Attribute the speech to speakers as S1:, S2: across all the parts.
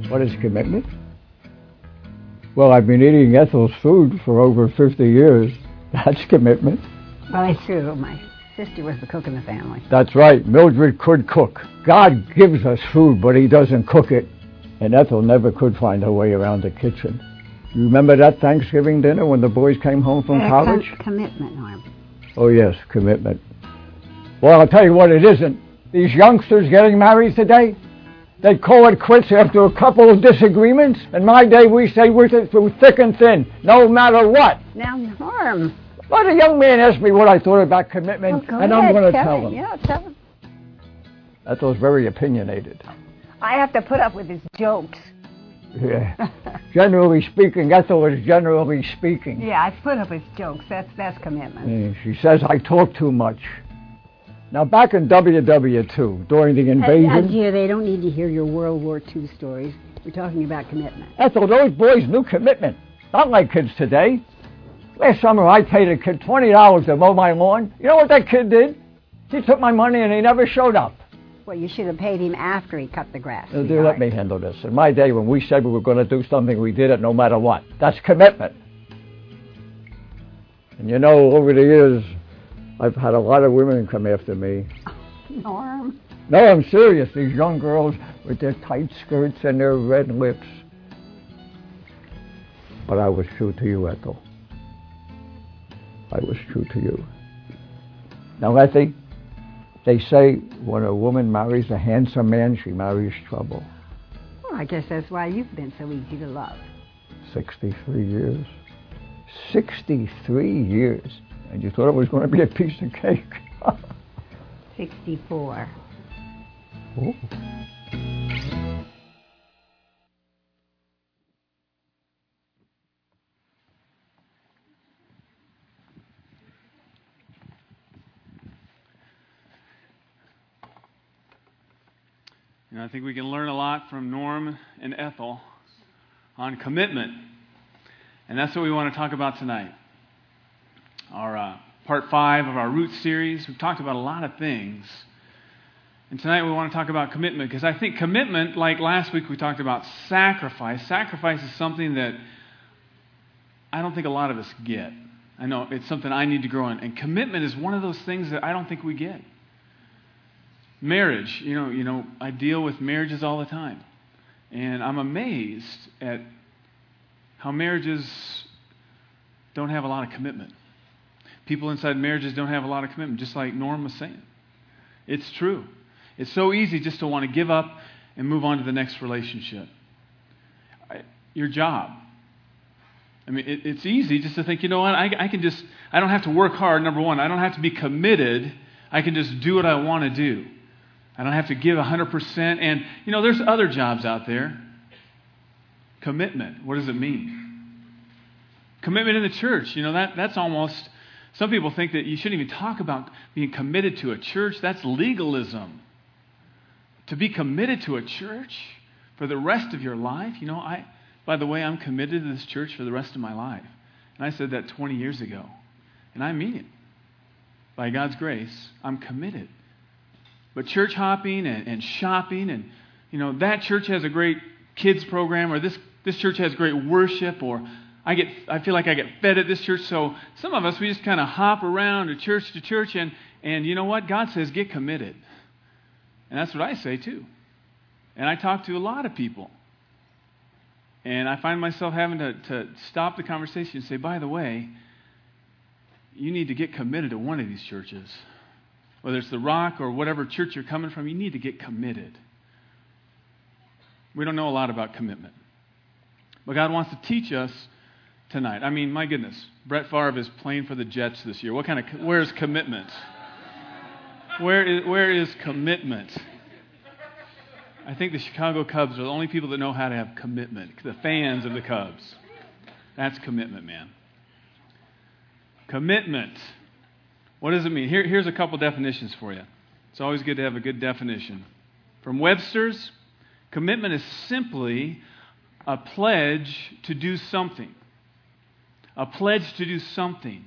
S1: What is commitment? Well, I've been eating Ethel's food for over 50 years. That's commitment.
S2: Well, it's true. My sister was the cook in the family.
S1: That's right. Mildred could cook. God gives us food, but He doesn't cook it. And Ethel never could find her way around the kitchen. You remember that Thanksgiving dinner when the boys came home from college?
S2: Commitment, Norm.
S1: Oh, yes, commitment. Well, I'll tell you what it isn't. These youngsters getting married today, they call it quits after a couple of disagreements. In my day, we say we're through thick and thin, no matter what.
S2: Now, Norm.
S1: But a young man asked me what I thought about commitment, and I'm going to tell him.
S2: Yeah, tell him.
S1: Ethel's very opinionated.
S2: I have to put up with his jokes.
S1: Yeah. Generally speaking, Ethel is generally speaking.
S2: Yeah, I put up with jokes. That's commitment.
S1: Yeah, she says I talk too much. Now, back in WW2, during the invasion...
S2: Dear, they don't need to hear your World War II stories. We're talking about commitment.
S1: Ethel, those boys knew commitment. Not like kids today. Last summer, I paid a kid $20 to mow my lawn. You know what that kid did? He took my money and he never showed up.
S2: Well, you should have paid him after he cut the grass.
S1: Dear, let me handle this. In my day, when we said we were going to do something, we did it no matter what. That's commitment. And you know, over the years, I've had a lot of women come after me.
S2: Norm.
S1: No, I'm serious. These young girls with their tight skirts and their red lips. But I was true to you, Ethel. I was true to you. Now, Ethy, they say when a woman marries a handsome man, she marries trouble.
S2: Well, I guess that's why you've been so easy to love.
S1: 63 years. 63 years. And you thought it was going to be a piece of cake.
S2: 64.
S1: Oh.
S3: You know, I think we can learn a lot from Norm and Ethel on commitment. And that's what we want to talk about tonight. Our part 5 of our Roots series. We've talked about a lot of things. And tonight we want to talk about commitment, because I think commitment, like last week we talked about sacrifice. Sacrifice is something that I don't think a lot of us get. I know it's something I need to grow in. And commitment is one of those things that I don't think we get. Marriage, you know, I deal with marriages all the time. And I'm amazed at how marriages don't have a lot of commitment. People inside marriages don't have a lot of commitment, just like Norm was saying. It's true. It's so easy just to want to give up and move on to the next relationship. Your job. I mean, it's easy just to think, you know what, I don't have to work hard, number one. I don't have to be committed. I can just do what I want to do. I don't have to give 100%. And, you know, there's other jobs out there. Commitment. What does it mean? Commitment in the church. You know, that's almost... Some people think that you shouldn't even talk about being committed to a church. That's legalism. To be committed to a church for the rest of your life. You know, by the way, I'm committed to this church for the rest of my life. And I said that 20 years ago. And I mean it. By God's grace, I'm committed. But church hopping and shopping and, you know, that church has a great kids program, or this church has great worship, or I feel like I get fed at this church. So some of us, we just kind of hop around to church, and you know what? God says, get committed. And that's what I say too. And I talk to a lot of people. And I find myself having to stop the conversation and say, by the way, you need to get committed to one of these churches. Whether it's the Rock or whatever church you're coming from, you need to get committed. We don't know a lot about commitment. But God wants to teach us tonight. I mean, my goodness, Brett Favre is playing for the Jets this year. Where's commitment? Where is commitment? I think the Chicago Cubs are the only people that know how to have commitment. The fans of the Cubs. That's commitment, man. Commitment. What does it mean? Here's a couple definitions for you. It's always good to have a good definition. From Webster's, commitment is simply a pledge to do something. A pledge to do something.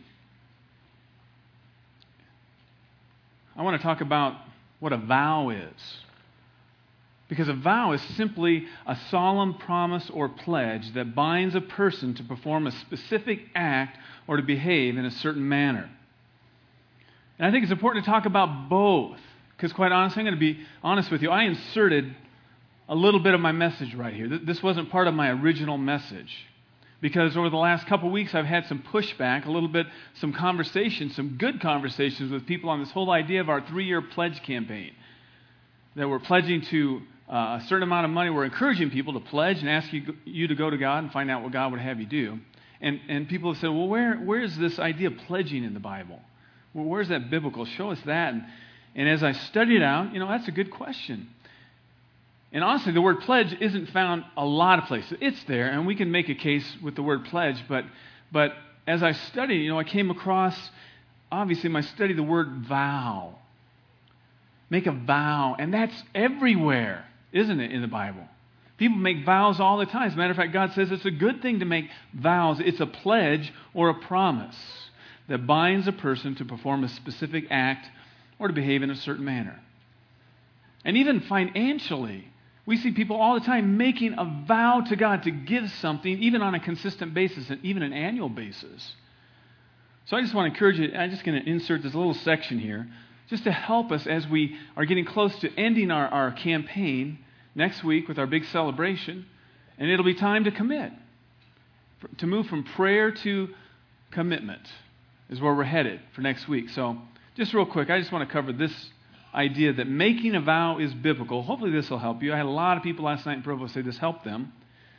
S3: I want to talk about what a vow is. Because a vow is simply a solemn promise or pledge that binds a person to perform a specific act or to behave in a certain manner. And I think it's important to talk about both. Because quite honestly, I'm going to be honest with you, I inserted a little bit of my message right here. This wasn't part of my original message. Because over the last couple of weeks, I've had some pushback, a little bit, some conversations, some good conversations with people on this whole idea of our 3-year pledge campaign. That we're pledging to a certain amount of money. We're encouraging people to pledge and ask you to go to God and find out what God would have you do. And people have said, well, where is this idea of pledging in the Bible? Well, where's that biblical? Show us that. And as I studied it out, that's a good question. And honestly, the word pledge isn't found a lot of places. It's there, and we can make a case with the word pledge. But as I studied, I came across, obviously, in my study, the word vow. Make a vow. And that's everywhere, isn't it, in the Bible? People make vows all the time. As a matter of fact, God says it's a good thing to make vows. It's a pledge or a promise that binds a person to perform a specific act or to behave in a certain manner. And even financially, we see people all the time making a vow to God to give something, even on a consistent basis, and even an annual basis. So I just want to encourage you, I'm just going to insert this little section here, just to help us as we are getting close to ending our campaign next week with our big celebration, and it'll be time to commit. To move from prayer to commitment is where we're headed for next week. So just real quick, I just want to cover this idea that making a vow is biblical. Hopefully this will help you. I had a lot of people last night in Provo say this helped them.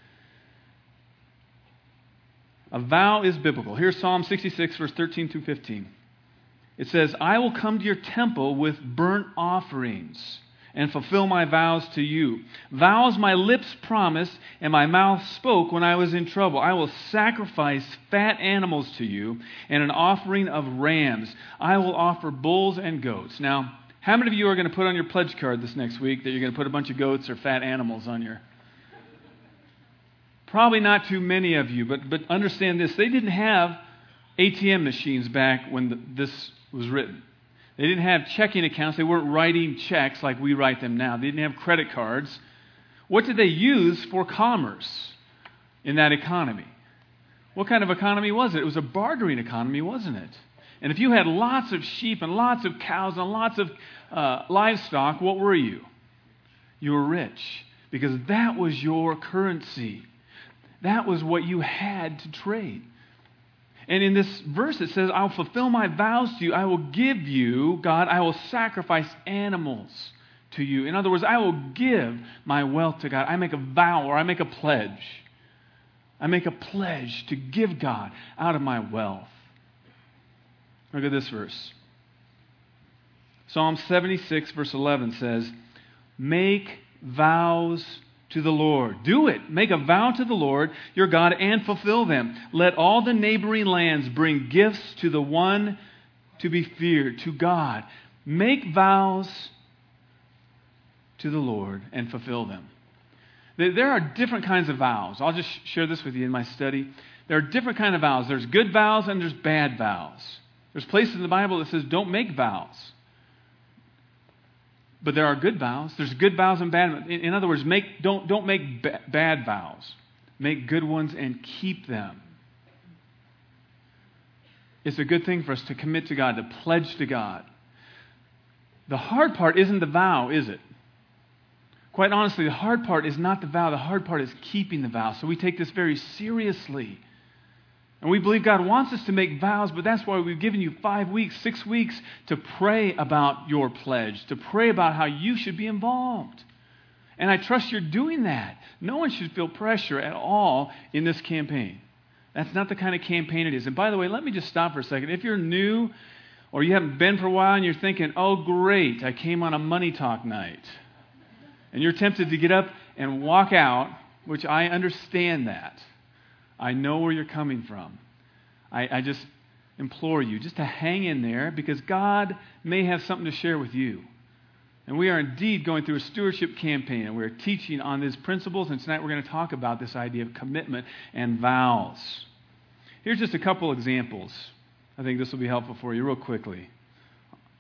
S3: A vow is biblical. Here's Psalm 66, verse 13 through 15. It says, I will come to your temple with burnt offerings and fulfill my vows to you. Vows my lips promised and my mouth spoke when I was in trouble. I will sacrifice fat animals to you and an offering of rams. I will offer bulls and goats. Now, how many of you are going to put on your pledge card this next week that you're going to put a bunch of goats or fat animals on your... Probably not too many of you, but understand this. They didn't have ATM machines back when this was written. They didn't have checking accounts. They weren't writing checks like we write them now. They didn't have credit cards. What did they use for commerce in that economy? What kind of economy was it? It was a bartering economy, wasn't it? And if you had lots of sheep and lots of cows and lots of livestock, what were you? You were rich, because that was your currency. That was what you had to trade. And in this verse it says, I'll fulfill my vows to you. I will give you, God, I will sacrifice animals to you. In other words, I will give my wealth to God. I make a vow or I make a pledge. I make a pledge to give God out of my wealth. Look at this verse. Psalm 76, verse 11 says, make vows to the Lord. Do it. Make a vow to the Lord, your God, and fulfill them. Let all the neighboring lands bring gifts to the one to be feared, to God. Make vows to the Lord and fulfill them. There are different kinds of vows. I'll just share this with you in my study. There are different kinds of vows. There's good vows and there's bad vows. There's places in the Bible that says don't make vows. But there are good vows. There's good vows and bad. In other words, don't make bad vows. Make good ones and keep them. It's a good thing for us to commit to God, to pledge to God. The hard part isn't the vow, is it? Quite honestly, the hard part is not the vow. The hard part is keeping the vow. So we take this very seriously. And we believe God wants us to make vows, but that's why we've given you 5 weeks, 6 weeks to pray about your pledge, to pray about how you should be involved. And I trust you're doing that. No one should feel pressure at all in this campaign. That's not the kind of campaign it is. And by the way, let me just stop for a second. If you're new or you haven't been for a while and you're thinking, oh, great, I came on a money talk night, and you're tempted to get up and walk out, which I understand that. I know where you're coming from. I just implore you just to hang in there, because God may have something to share with you. And we are indeed going through a stewardship campaign, and we're teaching on these principles, and tonight we're going to talk about this idea of commitment and vows. Here's just a couple examples. I think this will be helpful for you real quickly.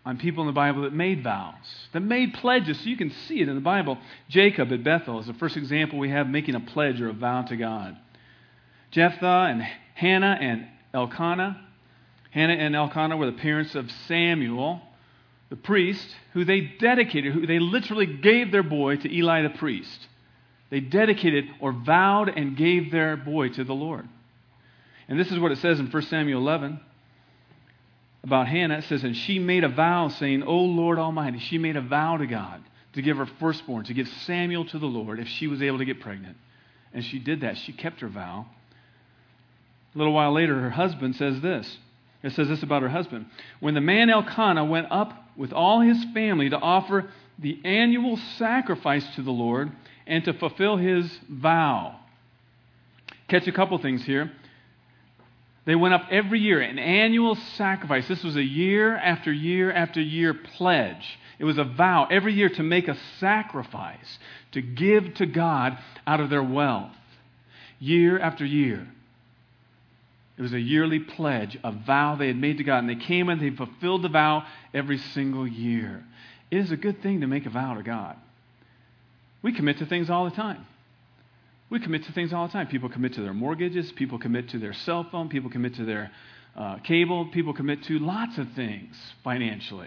S3: on people in the Bible that made vows, that made pledges. So you can see it in the Bible. Jacob at Bethel is the first example we have making a pledge or a vow to God. Jephthah and Hannah and Elkanah. Hannah and Elkanah were the parents of Samuel, the priest, who they dedicated, who they literally gave their boy to Eli the priest. They dedicated or vowed and gave their boy to the Lord. And this is what it says in 1 Samuel 11 about Hannah. It says, and she made a vow saying, O Lord Almighty. She made a vow to God to give her firstborn, to give Samuel to the Lord if she was able to get pregnant. And she did that. She kept her vow. A little while later, her husband says this. It says this about her husband. When the man Elkanah went up with all his family to offer the annual sacrifice to the Lord and to fulfill his vow. Catch a couple things here. They went up every year, an annual sacrifice. This was a year after year after year pledge. It was a vow every year to make a sacrifice, to give to God out of their wealth. Year after year. It was a yearly pledge, a vow they had made to God. And they came and they fulfilled the vow every single year. It is a good thing to make a vow to God. We commit to things all the time. We commit to things all the time. People commit to their mortgages. People commit to their cell phone. People commit to their cable. People commit to lots of things financially.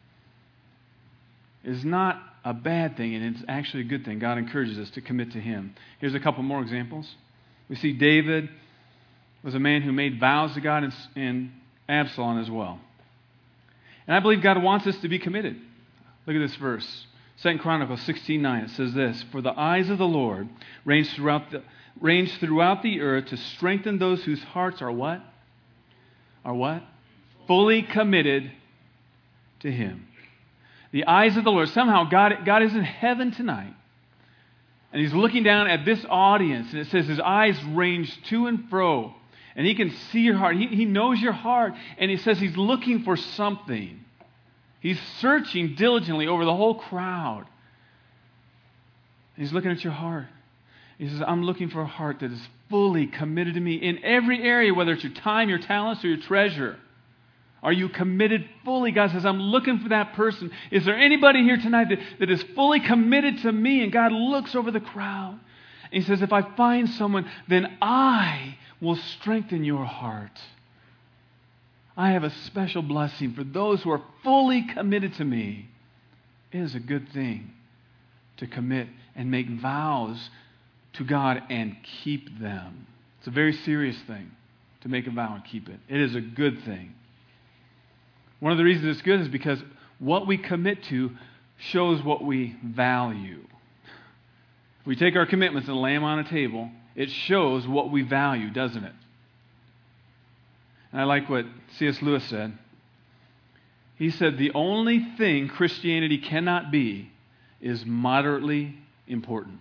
S3: It's not a bad thing, and it's actually a good thing. God encourages us to commit to Him. Here's a couple more examples. We see David was a man who made vows to God, and Absalom as well. And I believe God wants us to be committed. Look at this verse. 2 Chronicles 16:9. It says this, for the eyes of the Lord range throughout the earth to strengthen those whose hearts are what? Are what? Fully committed to Him. The eyes of the Lord. Somehow God is in heaven tonight. And He's looking down at this audience. And it says His eyes range to and fro. And He can see your heart. He knows your heart. And He says He's looking for something. He's searching diligently over the whole crowd. He's looking at your heart. He says, I'm looking for a heart that is fully committed to me in every area, whether it's your time, your talents, or your treasure. Are you committed fully? God says, I'm looking for that person. Is there anybody here tonight that is fully committed to me? And God looks over the crowd. And He says, if I find someone, then I will strengthen your heart. I have a special blessing for those who are fully committed to me. It is a good thing to commit and make vows to God and keep them. It's a very serious thing to make a vow and keep it. It is a good thing. One of the reasons it's good is because what we commit to shows what we value. If we take our commitments and lay them on a table, it shows what we value, doesn't it? And I like what C.S. Lewis said. He said, the only thing Christianity cannot be is moderately important.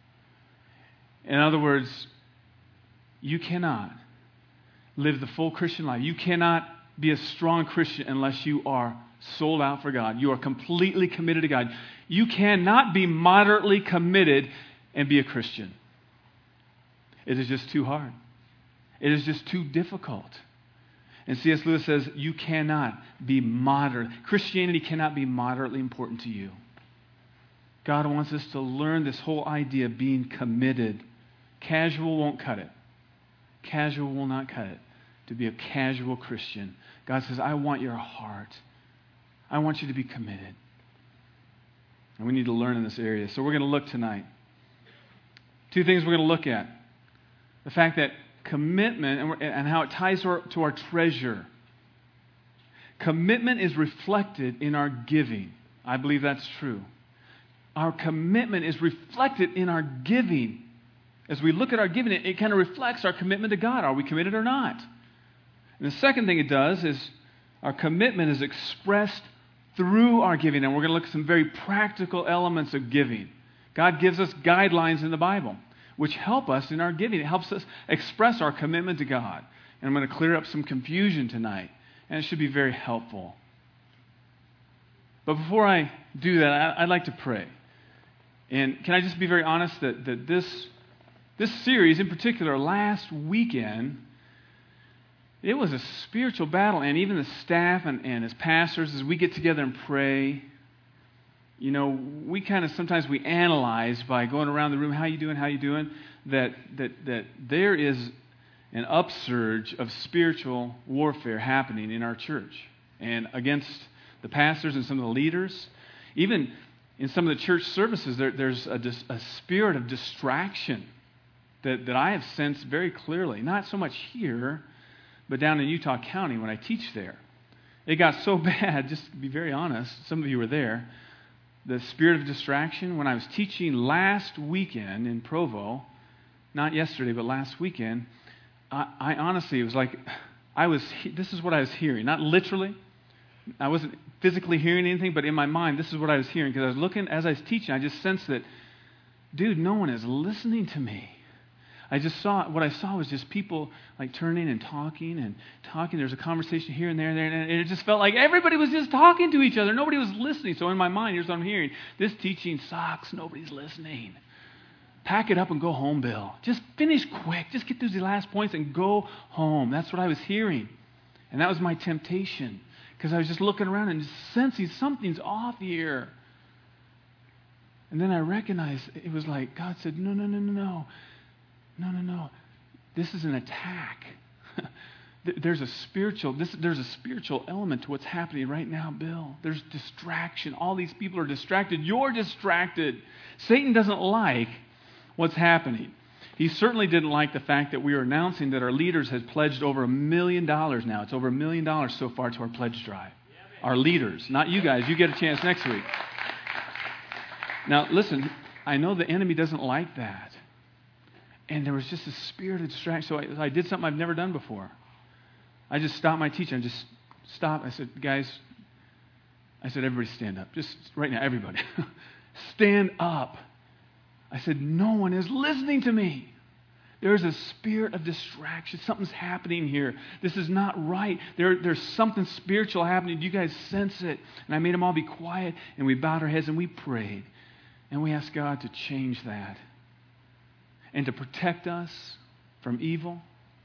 S3: In other words, you cannot live the full Christian life. You cannot be a strong Christian unless you are sold out for God. You are completely committed to God. You cannot be moderately committed and be a Christian. It is just too hard. It is just too difficult. And C.S. Lewis says, you cannot be moderate. Christianity cannot be moderately important to you. God wants us to learn this whole idea of being committed. Casual won't cut it. Casual will not cut it. To be a casual Christian. God says, I want your heart. I want you to be committed. And we need to learn in this area. So we're going to look tonight. Two things we're going to look at. The fact that commitment and how it ties to our treasure. Commitment is reflected in our giving. I believe that's true. Our commitment is reflected in our giving. As we look at our giving, it kind of reflects our commitment to God. Are we committed or not? And the second thing it does is our commitment is expressed through our giving. And we're going to look at some very practical elements of giving. God gives us guidelines in the Bible which help us in our giving. It helps us express our commitment to God. And I'm going to clear up some confusion tonight. And it should be very helpful. But before I do that, I'd like to pray. And can I just be very honest that this series, in particular, last weekend, It was a spiritual battle, and even the staff and as pastors, as we get together and pray, we kind of sometimes we analyze by going around the room, how you doing, that there is an upsurge of spiritual warfare happening in our church and against the pastors and some of the leaders. Even in some of the church services, there's a spirit of distraction that I have sensed very clearly. Not so much here, but down in Utah County when I teach there. It got so bad, just to be very honest, some of you were there, the spirit of distraction. When I was teaching last weekend in Provo, not yesterday, but last weekend, I honestly, it was like, this is what I was hearing. Not literally. I wasn't physically hearing anything, but in my mind, this is what I was hearing. Because I was looking, as I was teaching, I just sensed that, dude, no one is listening to me. What I saw was just people like turning and talking. There's a conversation here and there, and it just felt like everybody was just talking to each other. Nobody was listening. So in my mind, here's what I'm hearing. This teaching sucks. Nobody's listening. Pack it up and go home, Bill. Just finish quick. Just get through the last points and go home. That's what I was hearing. And that was my temptation. Because I was just looking around and just sensing something's off here. And then I recognized it was like God said, no. This is an attack. There's a spiritual element to what's happening right now, Bill. There's distraction. All these people are distracted. You're distracted. Satan doesn't like what's happening. He certainly didn't like the fact that we are announcing that our leaders had pledged over $1 million now. It's over $1 million so far to our pledge drive. Our leaders, not you guys. You get a chance next week. Now, listen, I know the enemy doesn't like that. And there was just a spirit of distraction. So I did something I've never done before. I just stopped my teaching. I just stopped. I said, guys, everybody stand up. Just right now, everybody. Stand up. I said, no one is listening to me. There's a spirit of distraction. Something's happening here. This is not right. There's something spiritual happening. Do you guys sense it? And I made them all be quiet, and we bowed our heads, and we prayed. And we asked God to change that and to protect us from evil.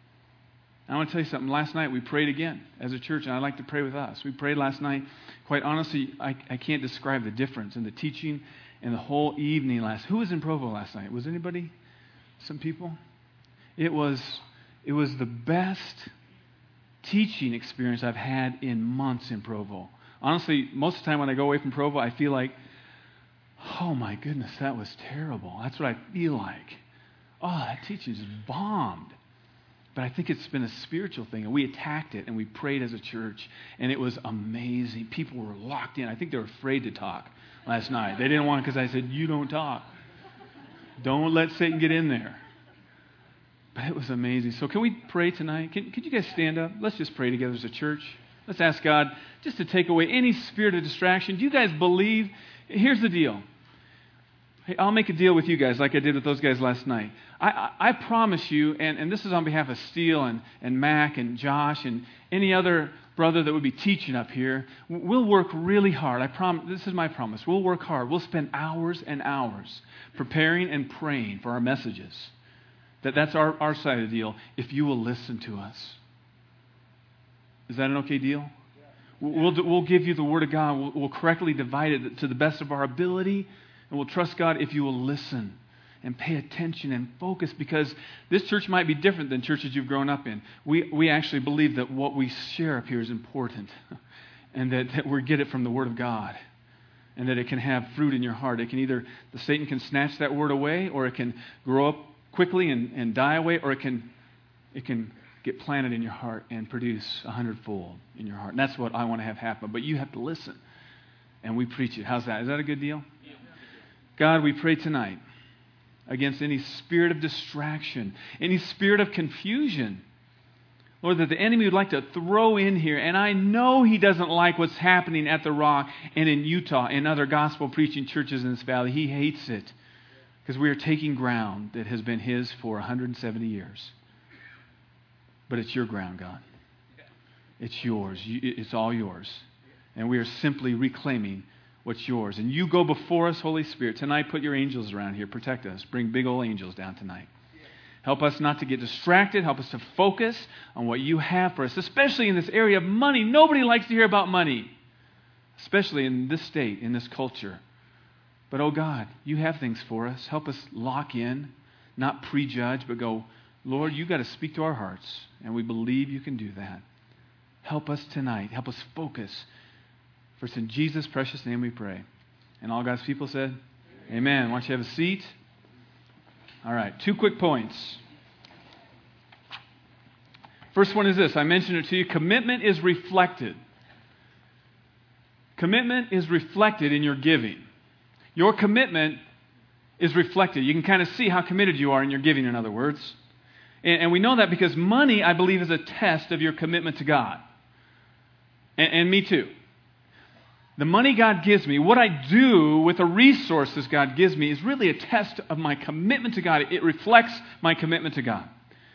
S3: I want to tell you something. Last night we prayed again as a church, and I'd like to pray with us. We prayed last night. Quite honestly, I can't describe the difference in the teaching and the whole evening Who was in Provo last night? Was anybody? Some people? It was the best teaching experience I've had in months in Provo. Honestly, most of the time when I go away from Provo, I feel like, oh my goodness, that was terrible. That's what I feel like. Oh, that teaching just bombed. But I think it's been a spiritual thing, and we attacked it, and we prayed as a church, and it was amazing. People were locked in. I think they were afraid to talk last night. They didn't want, because I said, you don't talk. Don't let Satan get in there. But it was amazing. So can we pray tonight? Can you guys stand up? Let's just pray together as a church. Let's ask God just to take away any spirit of distraction. Do you guys believe? Here's the deal. Hey, I'll make a deal with you guys like I did with those guys last night. I promise you, and this is on behalf of Steele and Mac and Josh and any other brother that would be teaching up here, we'll work really hard. I promise. This is my promise. We'll work hard. We'll spend hours and hours preparing and praying for our messages. That's our side of the deal, if you will listen to us. Is that an okay deal? We'll give you the Word of God. We'll correctly divide it to the best of our ability. And we'll trust God if you will listen and pay attention and focus, because this church might be different than churches you've grown up in. We actually believe that what we share up here is important, and that we get it from the Word of God, and that it can have fruit in your heart. It can either, Satan can snatch that Word away, or it can grow up quickly and die away, or it can get planted in your heart and produce 100-fold in your heart. And that's what I want to have happen. But you have to listen, and we preach it. How's that? Is that a good deal? God, we pray tonight against any spirit of distraction, any spirit of confusion, Lord, that the enemy would like to throw in here. And I know he doesn't like what's happening at the Rock and in Utah and other gospel preaching churches in this valley. He hates it because we are taking ground that has been his for 170 years. But it's your ground, God. It's yours. It's all yours. And we are simply reclaiming what's yours. And you go before us, Holy Spirit. Tonight, put your angels around here. Protect us. Bring big old angels down tonight. Help us not to get distracted. Help us to focus on what you have for us, especially in this area of money. Nobody likes to hear about money, especially in this state, in this culture. But, oh God, you have things for us. Help us lock in, not prejudge, but go, Lord, you've got to speak to our hearts, and we believe you can do that. Help us tonight. Help us focus. For it's in Jesus' precious name we pray. And all God's people said, Amen. Why don't you have a seat? All right, 2 quick points. First one is this. I mentioned it to you. Commitment is reflected. Commitment is reflected in your giving. Your commitment is reflected. You can kind of see how committed you are in your giving, in other words. And we know that because money, I believe, is a test of your commitment to God. And me too. The money God gives me, what I do with the resources God gives me, is really a test of my commitment to God. It reflects my commitment to God.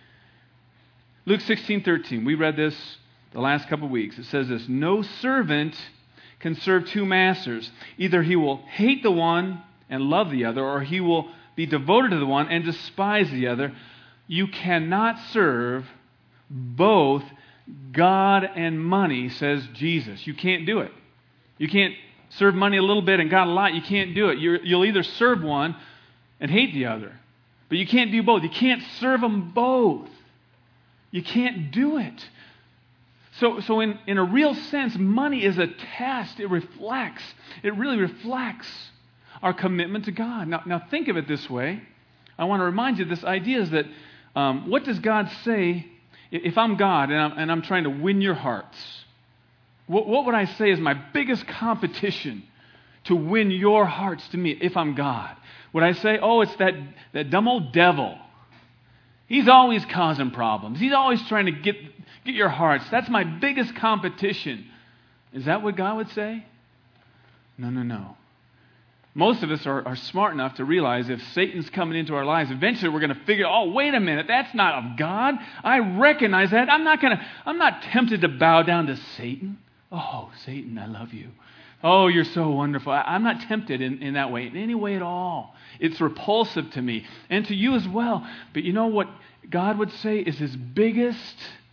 S3: Luke 16:13, we read this the last couple of weeks. It says this, no servant can serve 2 masters. Either he will hate the one and love the other, or he will be devoted to the one and despise the other. You cannot serve both God and money, says Jesus. You can't do it. You can't serve money a little bit and God a lot. You can't do it. You'll either serve one and hate the other. But you can't do both. You can't serve them both. You can't do it. So in a real sense, money is a test. It really reflects our commitment to God. Now think of it this way. I want to remind you this idea is that what does God say if I'm God and I'm trying to win your hearts? What would I say is my biggest competition to win your hearts to me if I'm God? Would I say, oh, it's that dumb old devil. He's always causing problems. He's always trying to get your hearts. That's my biggest competition. Is that what God would say? No. Most of us are smart enough to realize if Satan's coming into our lives, eventually we're going to figure, oh, wait a minute, that's not of God. I recognize that. I'm not tempted to bow down to Satan. Oh, Satan, I love you. Oh, you're so wonderful. I'm not tempted in that way, in any way at all. It's repulsive to me and to you as well. But you know what God would say is his biggest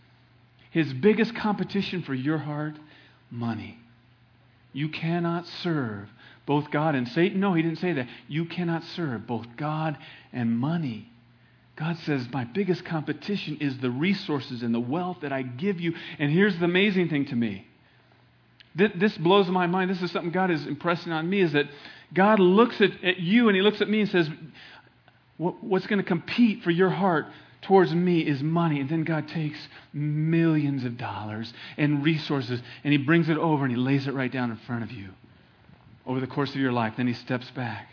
S3: competition for your heart? Money. You cannot serve both God and Satan. No, he didn't say that. You cannot serve both God and money. God says, my biggest competition is the resources and the wealth that I give you. And here's the amazing thing to me. This blows my mind. This is something God is impressing on me, is that God looks at you and he looks at me and says, what's going to compete for your heart towards me is money. And then God takes millions of dollars and resources and he brings it over and he lays it right down in front of you over the course of your life. Then he steps back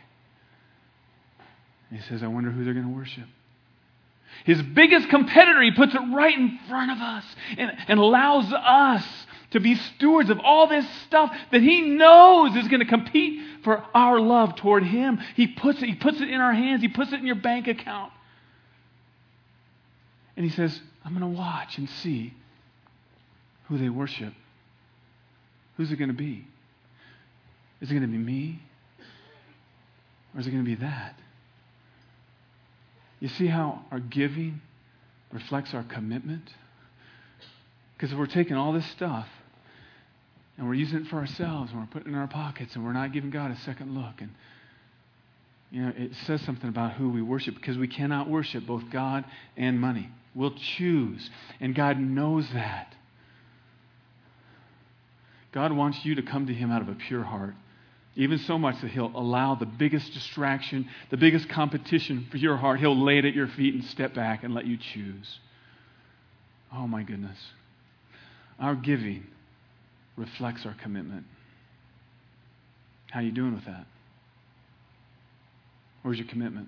S3: and he says, I wonder who they're going to worship. His biggest competitor, he puts it right in front of us and allows us to be stewards of all this stuff that he knows is going to compete for our love toward him. He puts it in our hands. He puts it in your bank account. And he says, I'm going to watch and see who they worship. Who's it going to be? Is it going to be me? Or is it going to be that? You see how our giving reflects our commitment? Because if we're taking all this stuff and we're using it for ourselves and we're putting it in our pockets and we're not giving God a second look, and it says something about who we worship, because we cannot worship both God and money. We'll choose, and God knows that. God wants you to come to him out of a pure heart, even so much that he'll allow the biggest distraction, the biggest competition for your heart, he'll lay it at your feet and step back and let you choose. Oh my goodness. Our giving reflects our commitment. How are you doing with that? Where's your commitment?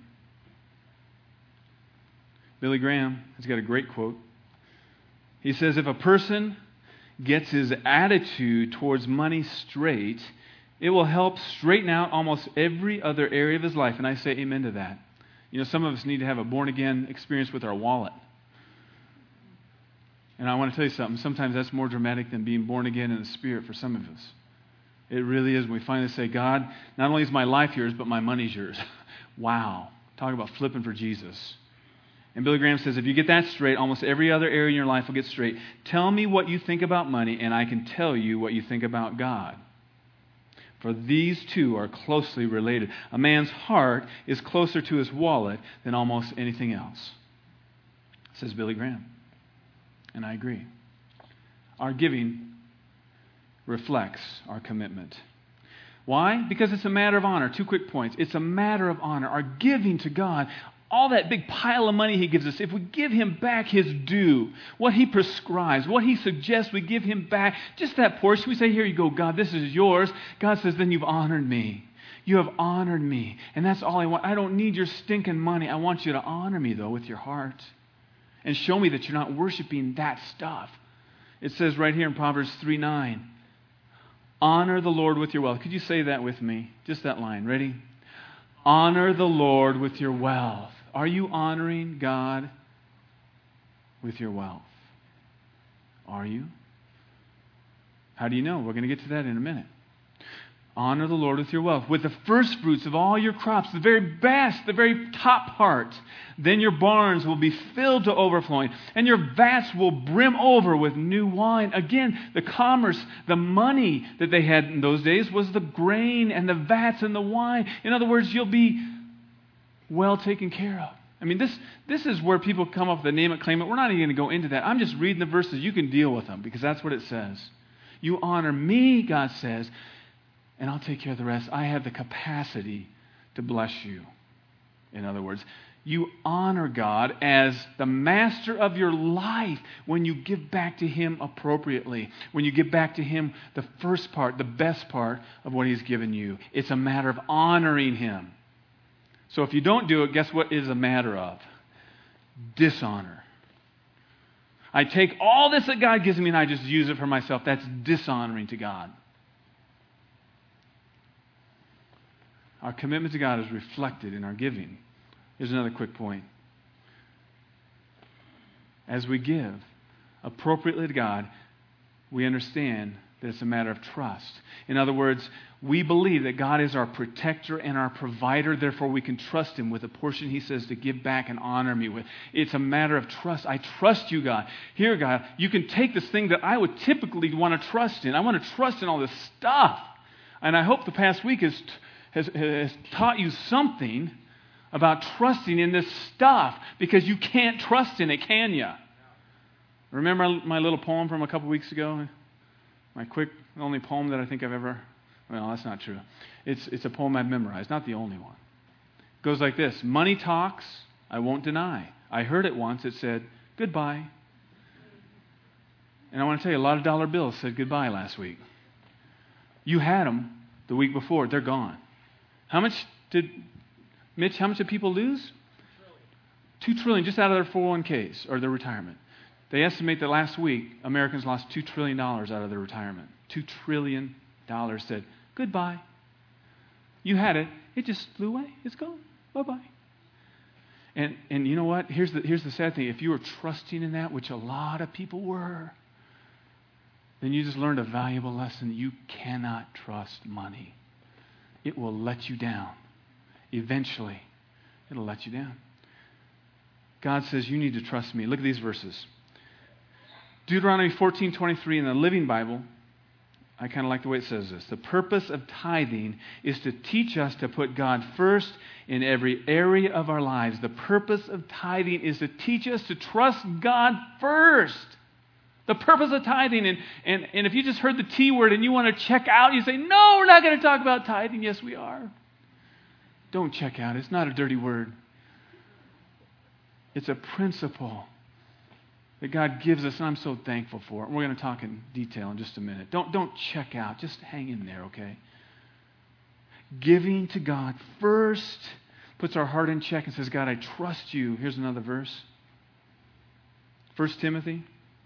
S3: Billy Graham has got a great quote. He says, if a person gets his attitude towards money straight, it will help straighten out almost every other area of his life. And I say amen to that. Some of us need to have a born-again experience with our wallet. And I want to tell you something. Sometimes that's more dramatic than being born again in the Spirit for some of us. It really is when we finally say, God, not only is my life yours, but my money's yours. Wow. Talk about flipping for Jesus. And Billy Graham says, if you get that straight, almost every other area in your life will get straight. Tell me what you think about money, and I can tell you what you think about God. For these two are closely related. A man's heart is closer to his wallet than almost anything else, says Billy Graham. And I agree. Our giving reflects our commitment. Why? Because it's a matter of honor. 2 quick points. It's a matter of honor. Our giving to God, all that big pile of money He gives us, if we give Him back His due, what He prescribes, what He suggests we give Him back, just that portion, we say, here you go, God, this is yours. God says, then you've honored me. You have honored me. And that's all I want. I don't need your stinking money. I want you to honor me, though, with your heart. And show me that you're not worshiping that stuff. It says right here in Proverbs 3:9, honor the Lord with your wealth. Could you say that with me? Just that line. Ready? Honor the Lord with your wealth. Are you honoring God with your wealth? Are you? How do you know? We're going to get to that in a minute. Honor the Lord with your wealth, with the first fruits of all your crops, the very best, the very top part. Then your barns will be filled to overflowing, and your vats will brim over with new wine. Again, the commerce, the money that they had in those days was the grain and the vats and the wine. In other words, you'll be well taken care of. I mean, this is where people come up with the name it, claim it. We're not even going to go into that. I'm just reading the verses. You can deal with them because that's what it says. You honor me, God says, and I'll take care of the rest. I have the capacity to bless you. In other words, you honor God as the master of your life when you give back to Him appropriately. When you give back to Him the first part, the best part of what He's given you. It's a matter of honoring Him. So if you don't do it, guess what it is a matter of? Dishonor. I take all this that God gives me and I just use it for myself. That's dishonoring to God. Our commitment to God is reflected in our giving. Here's another quick point. As we give appropriately to God, we understand that it's a matter of trust. In other words, we believe that God is our protector and our provider, therefore we can trust Him with a portion He says to give back and honor me with. It's a matter of trust. I trust you, God. Here, God, you can take this thing that I would typically want to trust in. I want to trust in all this stuff. And I hope the past week has taught you something about trusting in this stuff, because you can't trust in it, can you? Remember my little poem from a couple weeks ago? My quick, only poem that I think I've ever... Well, that's not true. It's a poem I've memorized, not the only one. It goes like this. Money talks, I won't deny. I heard it once. It said, goodbye. And I want to tell you, a lot of dollar bills said goodbye last week. You had them the week before. They're gone. How much did people lose? $2 trillion just out of their 401ks or their retirement. They estimate that last week, Americans lost $2 trillion out of their retirement. $2 trillion said, goodbye. You had it. It just flew away. It's gone. Bye-bye. And you know what? Here's the sad thing. If you were trusting in that, which a lot of people were, then you just learned a valuable lesson. You cannot trust money. It will let you down. Eventually, it'll let you down. God says you need to trust me. Look at these verses. Deuteronomy 14:23 in the Living Bible, I kind of like the way it says this. The purpose of tithing is to teach us to put God first in every area of our lives. The purpose of tithing is to teach us to trust God first. The purpose of tithing. And if you just heard the T word and you want to check out, you say, no, we're not going to talk about tithing. Yes, we are. Don't check out. It's not a dirty word. It's a principle that God gives us, and I'm so thankful for it. We're going to talk in detail in just a minute. Don't check out. Just hang in there, okay? Giving to God first puts our heart in check and says, God, I trust you. Here's another verse. 1 Timothy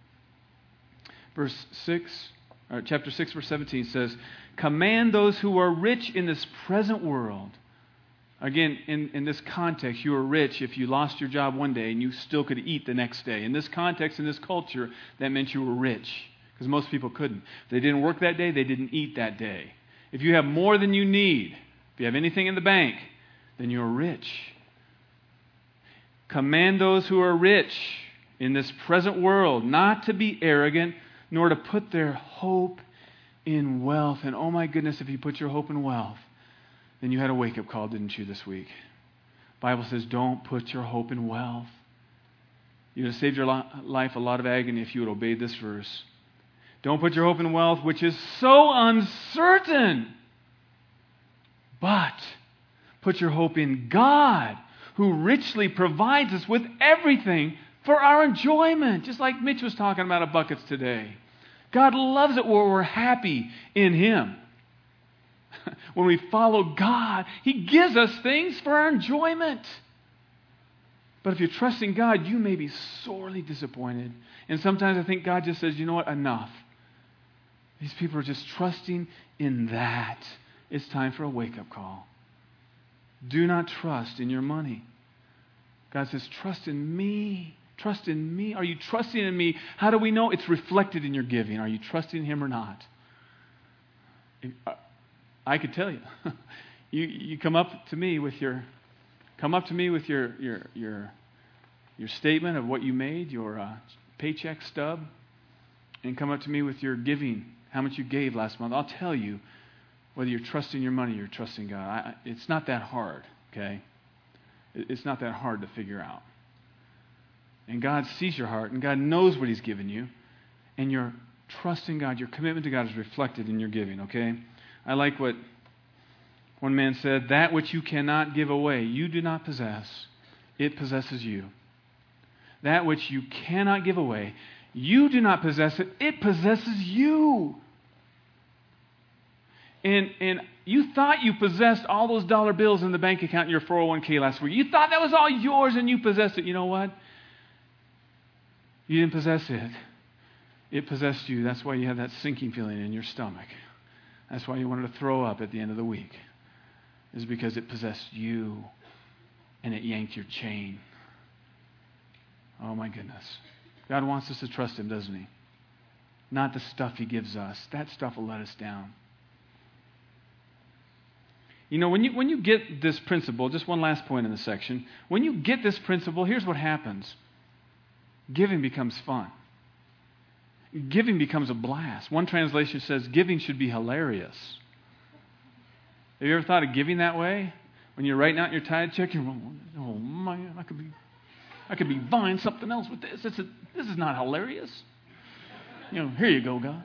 S3: chapter 6, verse 17 says, command those who are rich in this present world. Again, in this context, you were rich if you lost your job one day and you still could eat the next day. In this context, in this culture, that meant you were rich, because most people couldn't. If they didn't work that day, they didn't eat that day. If you have more than you need, if you have anything in the bank, then you're rich. Command those who are rich in this present world not to be arrogant, nor to put their hope in wealth. And oh my goodness, if you put your hope in wealth, then you had a wake-up call, didn't you, this week? The Bible says, don't put your hope in wealth. You would have saved your life a lot of agony if you had obeyed this verse. Don't put your hope in wealth, which is so uncertain. But put your hope in God, who richly provides us with everything for our enjoyment. Just like Mitch was talking about at Buckets today. God loves it where we're happy in Him. When we follow God, He gives us things for our enjoyment. But if you're trusting God, you may be sorely disappointed. And sometimes I think God just says, you know what, enough. These people are just trusting in that. It's time for a wake-up call. Do not trust in your money. God says, trust in me. Trust in me. Are you trusting in me? How do we know? It's reflected in your giving. Are you trusting Him or not? I could tell you. You come up to me with your statement of what you made, your paycheck stub, and come up to me with your giving, how much you gave last month. I'll tell you whether you're trusting your money or you're trusting God. It's not that hard, okay? It's not that hard to figure out. And God sees your heart, and God knows what He's given you, and your trust in God, your commitment to God is reflected in your giving, okay? I like what one man said, that which you cannot give away, you do not possess, it possesses you. That which you cannot give away, you do not possess it, it possesses you. And you thought you possessed all those dollar bills in the bank account in your 401k last week. You thought that was all yours and you possessed it. You know what? You didn't possess it. It possessed you. That's why you had that sinking feeling in your stomach. That's why you wanted to throw up at the end of the week. Is because it possessed you and it yanked your chain. Oh my goodness. God wants us to trust Him, doesn't He? Not the stuff He gives us. That stuff will let us down. You know, when you get this principle, just one last point in the section, when you get this principle, here's what happens. Giving becomes fun. Giving becomes a blast. One translation says giving should be hilarious. Have you ever thought of giving that way? When you're writing out your tithe check, you're going, oh man, I could be buying something else with this. This is not hilarious. You know, here you go, God.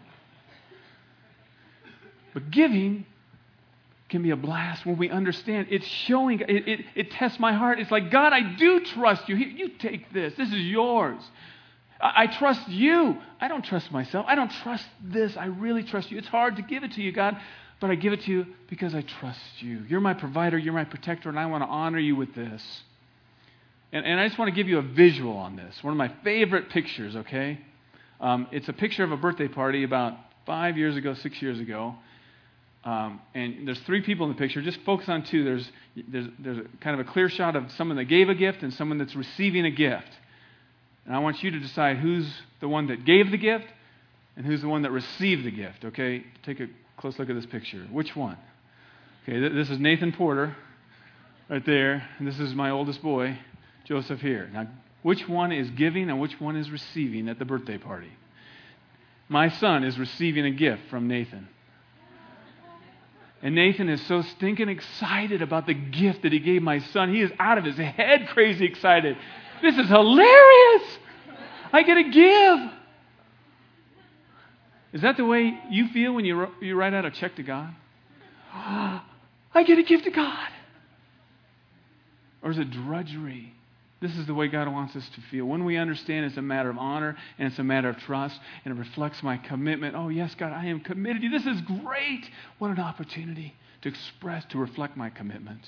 S3: But giving can be a blast when we understand. It's showing, it tests my heart. It's like, God, I do trust you. You take this. This is yours. I trust you. I don't trust myself. I don't trust this. I really trust you. It's hard to give it to you, God, but I give it to you because I trust you. You're my provider. You're my protector, and I want to honor you with this. And I just want to give you a visual on this. One of my favorite pictures, okay? It's a picture of a birthday party about 6 years ago. And there's 3 people in the picture. Just focus on 2. There's a kind of a clear shot of someone that gave a gift and someone that's receiving a gift. And I want you to decide who's the one that gave the gift and who's the one that received the gift, okay? Take a close look at this picture. Which one? Okay, this is Nathan Porter right there. And this is my oldest boy, Joseph here. Now, which one is giving and which one is receiving at the birthday party? My son is receiving a gift from Nathan. And Nathan is so stinking excited about the gift that he gave my son. He is out of his head crazy excited. This is hilarious. I get to give. Is that the way you feel when you write out a check to God? I get to give to God. Or is it drudgery? This is the way God wants us to feel. When we understand it's a matter of honor and it's a matter of trust and it reflects my commitment. Oh, yes, God, I am committed to you. This is great. What an opportunity to express, to reflect my commitment.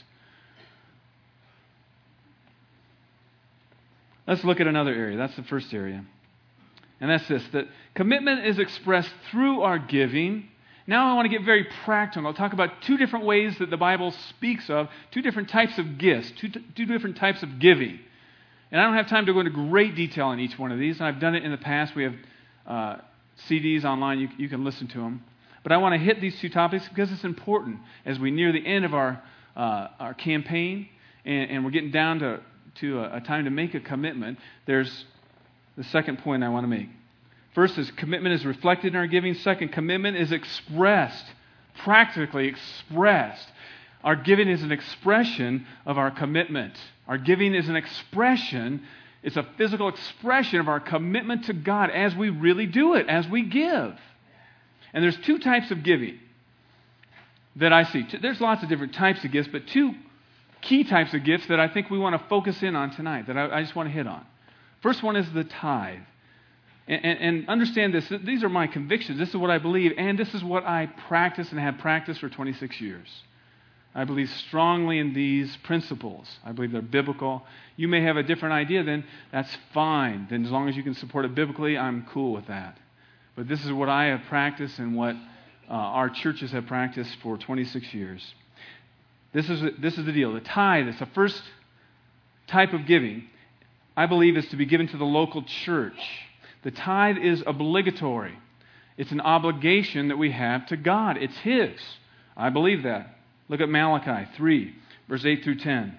S3: Let's look at another area. That's the first area. And that's this, that commitment is expressed through our giving. Now I want to get very practical. I'll talk about 2 different ways that the Bible speaks of, 2 different types of gifts, 2 different types of giving. And I don't have time to go into great detail on each one of these. I've done it in the past. We have CDs online. You can listen to them. But I want to hit these 2 topics because it's important as we near the end of our campaign and we're getting down to a time to make a commitment, there's the second point I want to make. First is commitment is reflected in our giving. Second, commitment is expressed, practically expressed. Our giving is an expression of our commitment. Our giving is an expression, it's a physical expression of our commitment to God as we really do it, as we give. And there's two types of giving that I see. There's lots of different types of gifts, but two key types of gifts that I think we want to focus in on tonight, that I just want to hit on. First one is the tithe. And understand this, these are my convictions. This is what I believe, and this is what I practice and have practiced for 26 years. I believe strongly in these principles. I believe they're biblical. You may have a different idea, then that's fine. Then as long as you can support it biblically, I'm cool with that. But this is what I have practiced and what our churches have practiced for 26 years. This is the deal. The tithe is the first type of giving, I believe, is to be given to the local church. The tithe is obligatory. It's an obligation that we have to God. It's His. I believe that. Look at Malachi 3, verse 8 through 10.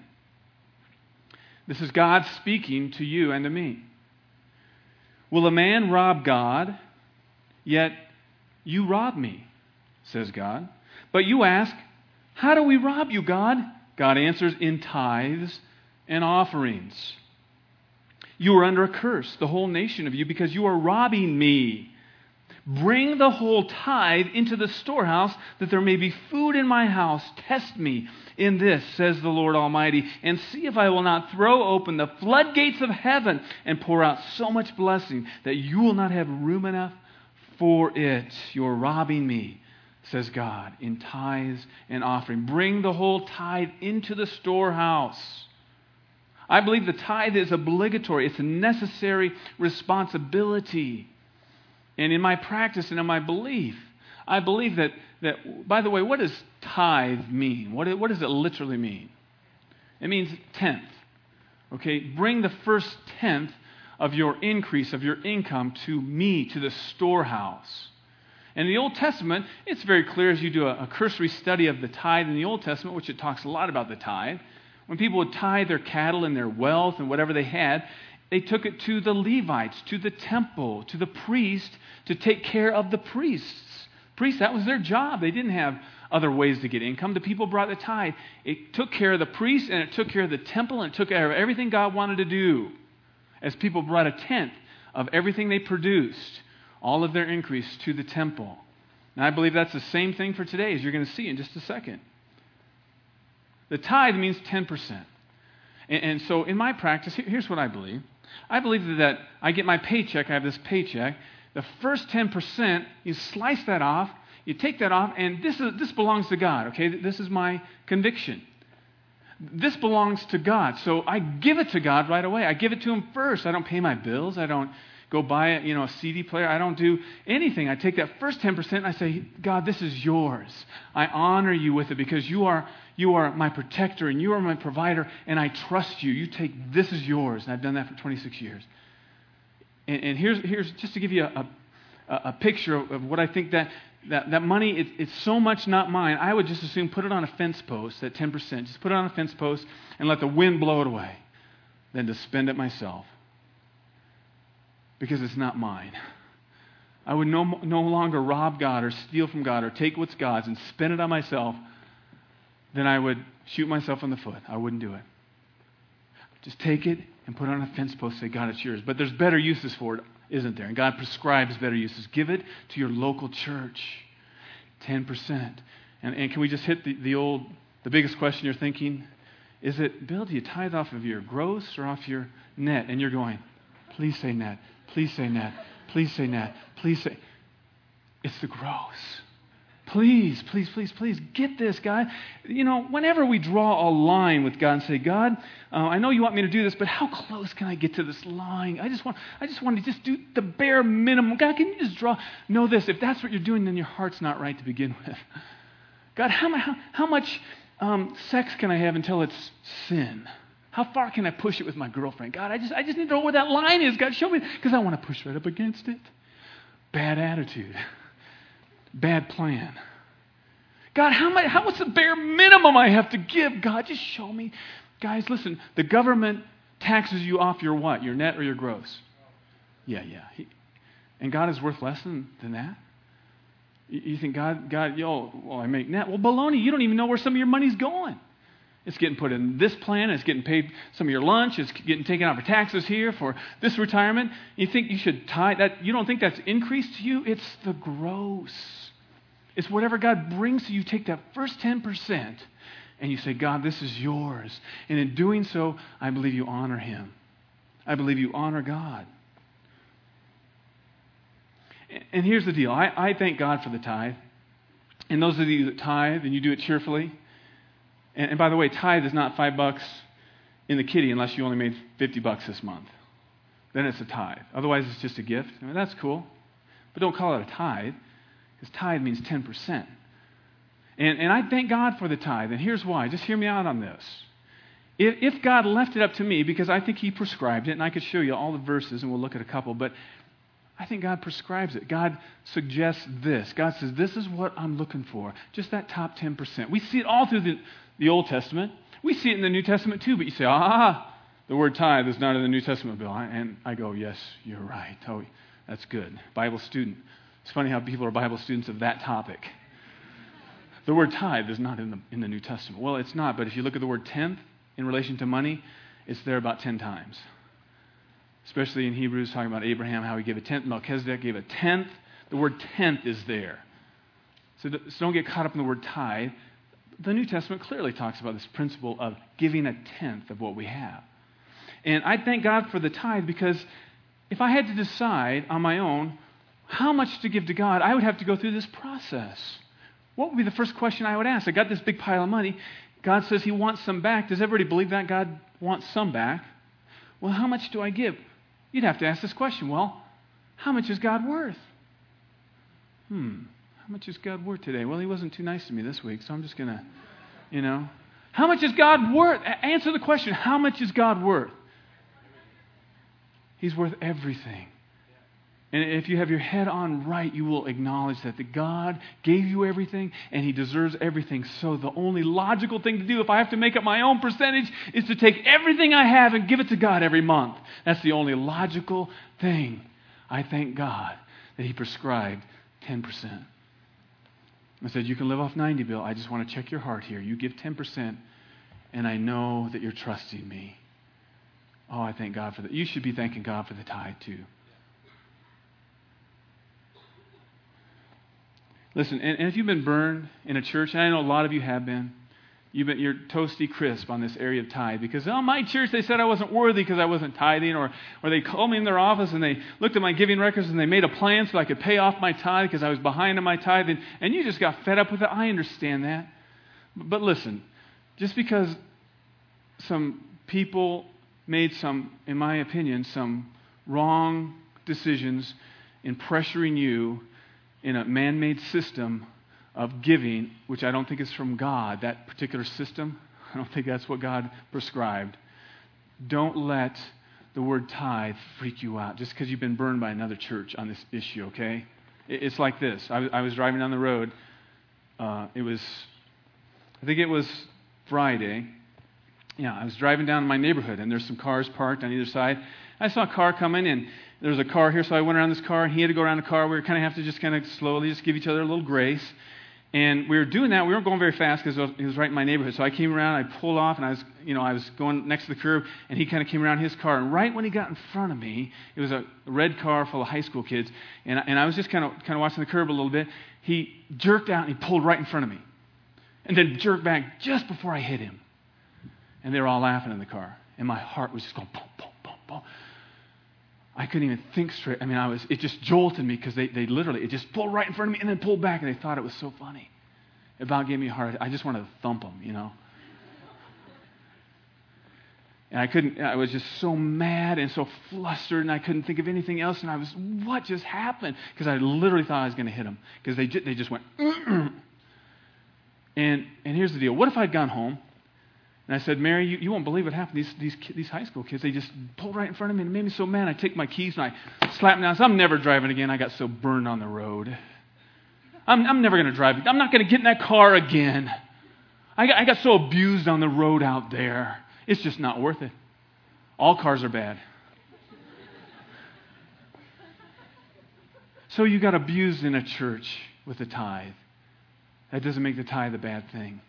S3: This is God speaking to you and to me. Will a man rob God? Yet you rob me, says God. But you ask, how do we rob you, God? God answers, in tithes and offerings. You are under a curse, the whole nation of you, because you are robbing me. Bring the whole tithe into the storehouse, that there may be food in my house. Test me in this, says the Lord Almighty, and see if I will not throw open the floodgates of heaven and pour out so much blessing that you will not have room enough for it. You're robbing me, says God, in tithes and offering. Bring the whole tithe into the storehouse. I believe the tithe is obligatory. It's a necessary responsibility. And in my practice and in my belief, I believe that by the way, what does tithe mean? What does it literally mean? It means tenth. Okay, bring the first tenth of your increase, of your income to me, to the storehouse. And in the Old Testament, it's very clear as you do a cursory study of the tithe in the Old Testament, which it talks a lot about the tithe. When people would tithe their cattle and their wealth and whatever they had, they took it to the Levites, to the temple, to the priest, to take care of the priests. Priests, that was their job. They didn't have other ways to get income. The people brought the tithe. It took care of the priests, and it took care of the temple, and it took care of everything God wanted to do. As people brought a tenth of everything they produced, all of their increase, to the temple. And I believe that's the same thing for today, as you're going to see in just a second. The tithe means 10%. And so in my practice, here's what I believe. I believe that I get my paycheck, I have this paycheck. The first 10%, you slice that off, you take that off, and this belongs to God, okay? This is my conviction. This belongs to God. So I give it to God right away. I give it to Him first. I don't pay my bills. I don't go buy a CD player. I don't do anything. I take that first 10% and I say, God, this is yours. I honor you with it because you are my protector and you are my provider, and I trust you. You take, this is yours. And I've done that for 26 years. And here's just to give you a picture of what I think that money, it's so much not mine. I would just as soon put it on a fence post, that 10%. Just put it on a fence post and let the wind blow it away than to spend it myself. Because it's not mine. I would no longer rob God or steal from God or take what's God's and spend it on myself than I would shoot myself in the foot. I wouldn't do it. Just take it and put it on a fence post and say, God, it's yours. But there's better uses for it, isn't there? And God prescribes better uses. Give it to your local church. 10%. And can we just hit the biggest question you're thinking? Is it, Bill, do you tithe off of your gross or off your net? And you're going, please say net. Please say net. Please say net. Please say. It's the gross. Please, please, please, please get this, God. Whenever we draw a line with God and say, God, I know you want me to do this, but how close can I get to this line? I just want to just do the bare minimum. God, can you just draw? Know this, if that's what you're doing, then your heart's not right to begin with. God, how much sex can I have until it's sin? How far can I push it with my girlfriend? God, I just need to know where that line is. God, show me, because I want to push right up against it. Bad attitude. Bad plan. God, what's the bare minimum I have to give? God, just show me. Guys, listen, the government taxes you off your what? Your net or your gross? Yeah. And God is worth less than that? You think God, I make net. Well, baloney, you don't even know where some of your money's going. It's getting put in this plan. It's getting paid some of your lunch. It's getting taken out for taxes here for this retirement. You think you should tithe that? You don't think that's increased to you? It's the gross. It's whatever God brings to you. Take that first 10% and you say, God, this is yours. And in doing so, I believe you honor Him. I believe you honor God. And here's the deal. I thank God for the tithe. And those of you that tithe and you do it cheerfully. And by the way, tithe is not $5 in the kitty unless you only made $50 this month. Then it's a tithe. Otherwise, it's just a gift. I mean, that's cool. But don't call it a tithe, because tithe means 10%. And I thank God for the tithe. And here's why. Just hear me out on this. If God left it up to me, because I think He prescribed it, and I could show you all the verses, and we'll look at a couple, but I think God prescribes it. God suggests this. God says, this is what I'm looking for. Just that top 10%. We see it all through the Old Testament. We see it in the New Testament too, but you say, the word tithe is not in the New Testament, Bill. And I go, yes, you're right. Oh, that's good. Bible student. It's funny how people are Bible students of that topic. The word tithe is not in the New Testament. Well, it's not, but if you look at the word tenth in relation to money, it's there about 10 times. Especially in Hebrews, talking about Abraham, how he gave a tenth. Melchizedek gave a tenth. The word tenth is there. So don't get caught up in the word tithe. The New Testament clearly talks about this principle of giving a tenth of what we have. And I thank God for the tithe, because if I had to decide on my own how much to give to God, I would have to go through this process. What would be the first question I would ask? I got this big pile of money. God says He wants some back. Does everybody believe that God wants some back? Well, how much do I give? You'd have to ask this question. Well, how much is God worth? How much is God worth today? Well, He wasn't too nice to me this week, so I'm just going to, How much is God worth? Answer the question. How much is God worth? He's worth everything. And if you have your head on right, you will acknowledge that the God gave you everything and He deserves everything. So the only logical thing to do, if I have to make up my own percentage, is to take everything I have and give it to God every month. That's the only logical thing. I thank God that He prescribed 10%. I said, you can live off 90, Bill. I just want to check your heart here. You give 10%, and I know that you're trusting me. Oh, I thank God for that. You should be thanking God for the tithe too. Listen, and if you've been burned in a church, and I know a lot of you have been, you're toasty crisp on this area of tithe, because my church, they said I wasn't worthy because I wasn't tithing, or they called me in their office and they looked at my giving records and they made a plan so I could pay off my tithe because I was behind on my tithe, and you just got fed up with it. I understand that. But listen, just because some people made some, in my opinion, some wrong decisions in pressuring you in a man-made system of giving, which I don't think is from God, that particular system, I don't think that's what God prescribed. Don't let the word tithe freak you out just because you've been burned by another church on this issue, okay? It's like this. I was driving down the road. I think it was Friday. Yeah, I was driving down my neighborhood, and there's some cars parked on either side. I saw a car coming, and there was a car here, so I went around this car, and he had to go around the car. We were have to just kind of slowly just give each other a little grace. And we were doing that. We weren't going very fast because he was right in my neighborhood. So I came around, I pulled off, and I was going next to the curb, and he kind of came around his car. And right when he got in front of me, it was a red car full of high school kids, and I was just kind of watching the curb a little bit. He jerked out, and he pulled right in front of me, and then jerked back just before I hit him. And they were all laughing in the car, and my heart was just going boom, boom, boom, boom. I couldn't even think straight. It just jolted me because they literally, it just pulled right in front of me and then pulled back, and they thought it was so funny. It about gave me a heart. I just wanted to thump them, And I was just so mad and so flustered, and I couldn't think of anything else, and what just happened? Because I literally thought I was going to hit them, because they just went, and here's the deal. What if I'd gone home? And I said, Mary, you won't believe what happened. These high school kids, they just pulled right in front of me and it made me so mad. I take my keys and I slap them down. So I'm never driving again. I got so burned on the road. I'm never going to drive. I'm not going to get in that car again. I got so abused on the road out there. It's just not worth it. All cars are bad. So you got abused in a church with the tithe. That doesn't make the tithe a bad thing.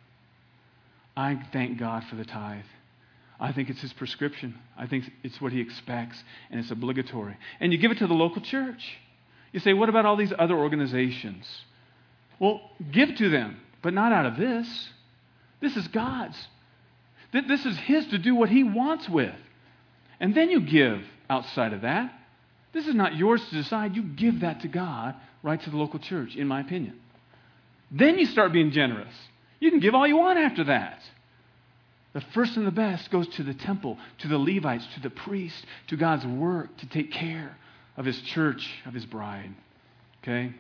S3: I thank God for the tithe. I think it's His prescription. I think it's what He expects, and it's obligatory. And you give it to the local church. You say, what about all these other organizations? Well, give to them, but not out of this. This is God's. This is His to do what He wants with. And then you give outside of that. This is not yours to decide. You give that to God, right to the local church, in my opinion. Then you start being generous. You can give all you want after that. The first and the best goes to the temple, to the Levites, to the priest, to God's work to take care of His church, of His bride. Okay?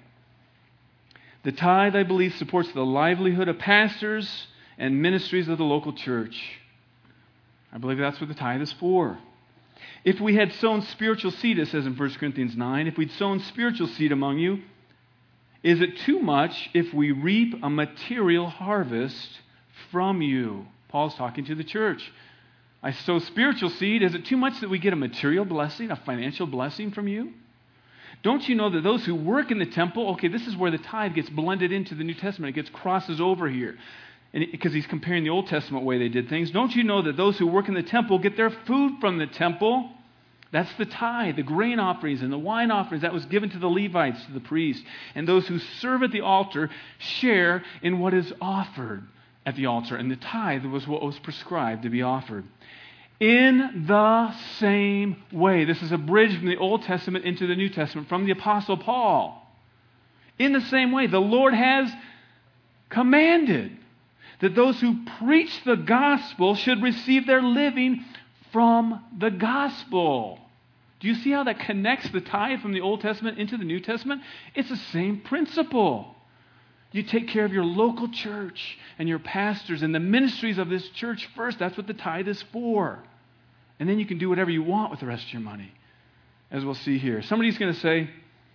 S3: The tithe, I believe, supports the livelihood of pastors and ministries of the local church. I believe that's what the tithe is for. If we had sown spiritual seed, it says in 1 Corinthians 9, if we'd sown spiritual seed among you, is it too much if we reap a material harvest from you? Paul's talking to the church. I sow spiritual seed. Is it too much that we get a material blessing, a financial blessing from you? Don't you know that those who work in the temple, okay, this is where the tithe gets blended into the New Testament. It gets crosses over here. Because he's comparing the Old Testament way they did things. Don't you know that those who work in the temple get their food from the temple? That's the tithe, the grain offerings and the wine offerings that was given to the Levites, to the priests. And those who serve at the altar share in what is offered at the altar. And the tithe was what was prescribed to be offered. In the same way, this is a bridge from the Old Testament into the New Testament from the Apostle Paul. In the same way, the Lord has commanded that those who preach the gospel should receive their living from the gospel. Do you see how that connects the tithe from the Old Testament into the New Testament? It's the same principle. You take care of your local church and your pastors and the ministries of this church first. That's what the tithe is for. And then you can do whatever you want with the rest of your money, as we'll see here. Somebody's going to say,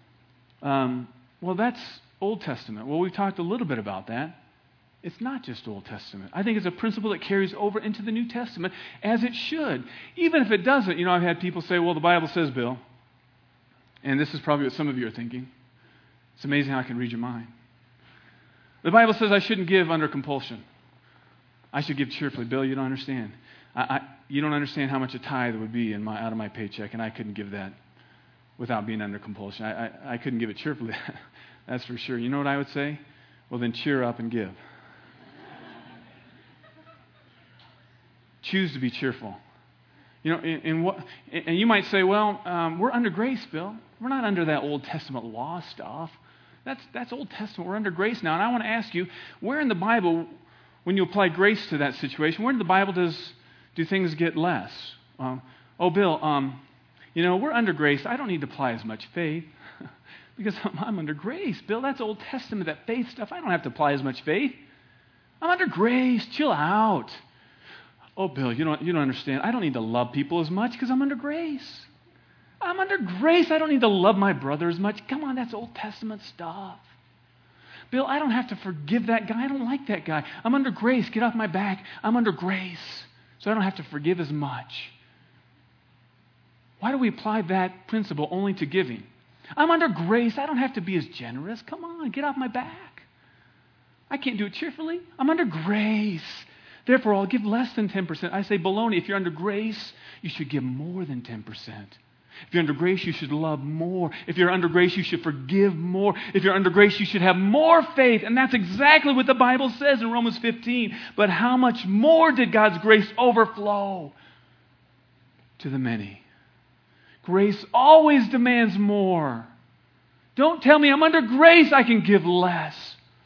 S3: well, that's Old Testament. Well, we've talked a little bit about that. It's not just Old Testament. I think it's a principle that carries over into the New Testament, as it should. Even if it doesn't, I've had people say, well, the Bible says, Bill, and this is probably what some of you are thinking. It's amazing how I can read your mind. The Bible says I shouldn't give under compulsion. I should give cheerfully. Bill, you don't understand. You don't understand how much a tithe would be out of my paycheck, and I couldn't give that without being under compulsion. I couldn't give it cheerfully. That's for sure. You know what I would say? Well, then cheer up and give. Choose to be cheerful. And you might say, well, we're under grace, Bill. We're not under that Old Testament law stuff. That's Old Testament. We're under grace now. And I want to ask you, where in the Bible, when you apply grace to that situation, where in the Bible do things get less? Bill, we're under grace. I don't need to apply as much faith because I'm under grace. Bill, that's Old Testament, that faith stuff. I don't have to apply as much faith. I'm under grace. Chill out. Oh, Bill, you don't understand. I don't need to love people as much because I'm under grace. I'm under grace. I don't need to love my brother as much. Come on, that's Old Testament stuff. Bill, I don't have to forgive that guy. I don't like that guy. I'm under grace. Get off my back. I'm under grace. So I don't have to forgive as much. Why do we apply that principle only to giving? I'm under grace. I don't have to be as generous. Come on, get off my back. I can't do it cheerfully. I'm under grace. Therefore, I'll give less than 10%. I say baloney. If you're under grace, you should give more than 10%. If you're under grace, you should love more. If you're under grace, you should forgive more. If you're under grace, you should have more faith. And that's exactly what the Bible says in Romans 15. But how much more did God's grace overflow to the many? Grace always demands more. Don't tell me I'm under grace, I can give less.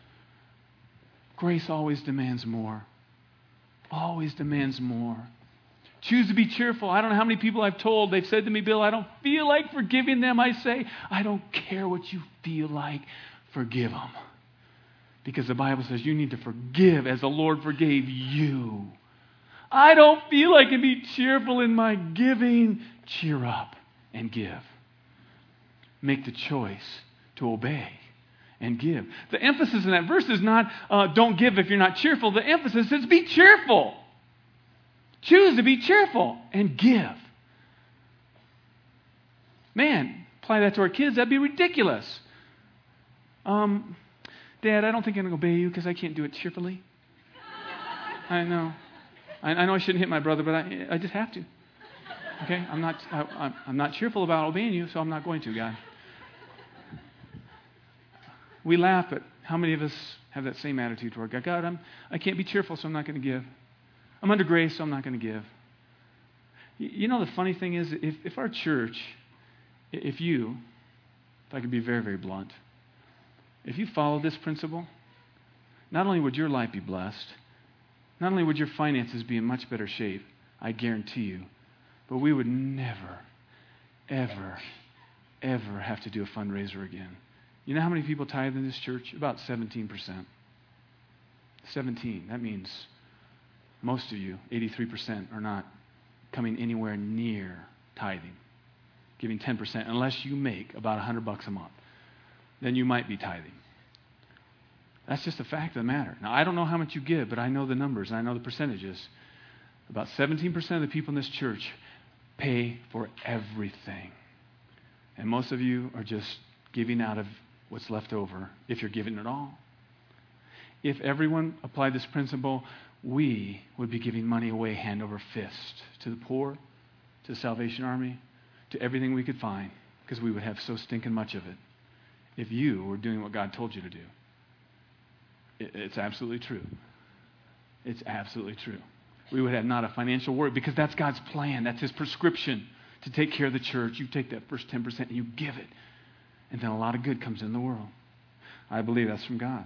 S3: Grace always demands more. Always demands more. Choose to be cheerful. I don't know how many people I've told, they've said to me, Bill, I don't feel like forgiving them. I say, I don't care what you feel like, forgive them. Because the Bible says you need to forgive as the Lord forgave you. I don't feel like I can be cheerful in my giving. Cheer up and give. Make the choice to obey and give. The emphasis in that verse is not don't give if you're not cheerful. The emphasis is be cheerful. Choose to be cheerful and give. Man, apply that to our kids, that'd be ridiculous. Dad, I don't think I'm going to obey you because I can't do it cheerfully. I know. I know I shouldn't hit my brother, but I just have to. Okay? I'm not cheerful about obeying you, so I'm not going to, God. We laugh, but how many of us have that same attitude toward God? God, I can't be cheerful, so I'm not going to give. I'm under grace, so I'm not going to give. You know, the funny thing is, if our church, if I could be very, very blunt, if you follow this principle, not only would your life be blessed, not only would your finances be in much better shape, I guarantee you, but we would never, ever, ever have to do a fundraiser again. You know how many people tithe in this church? About 17%. 17. That means most of you, 83%, are not coming anywhere near tithing, giving 10%, unless you make about $100 a month. Then you might be tithing. That's just a fact of the matter. Now, I don't know how much you give, but I know the numbers, and I know the percentages. About 17% of the people in this church pay for everything. And most of you are just giving out of what's left over, if you're giving at all. If everyone applied this principle, we would be giving money away hand over fist to the poor, to the Salvation Army, to everything we could find, because we would have so stinking much of it. If you were doing what God told you to do. It's absolutely true. It's absolutely true. We would have not a financial worry, because that's God's plan. That's His prescription to take care of the church. You take that first 10% and you give it. And then a lot of good comes in the world. I believe that's from God.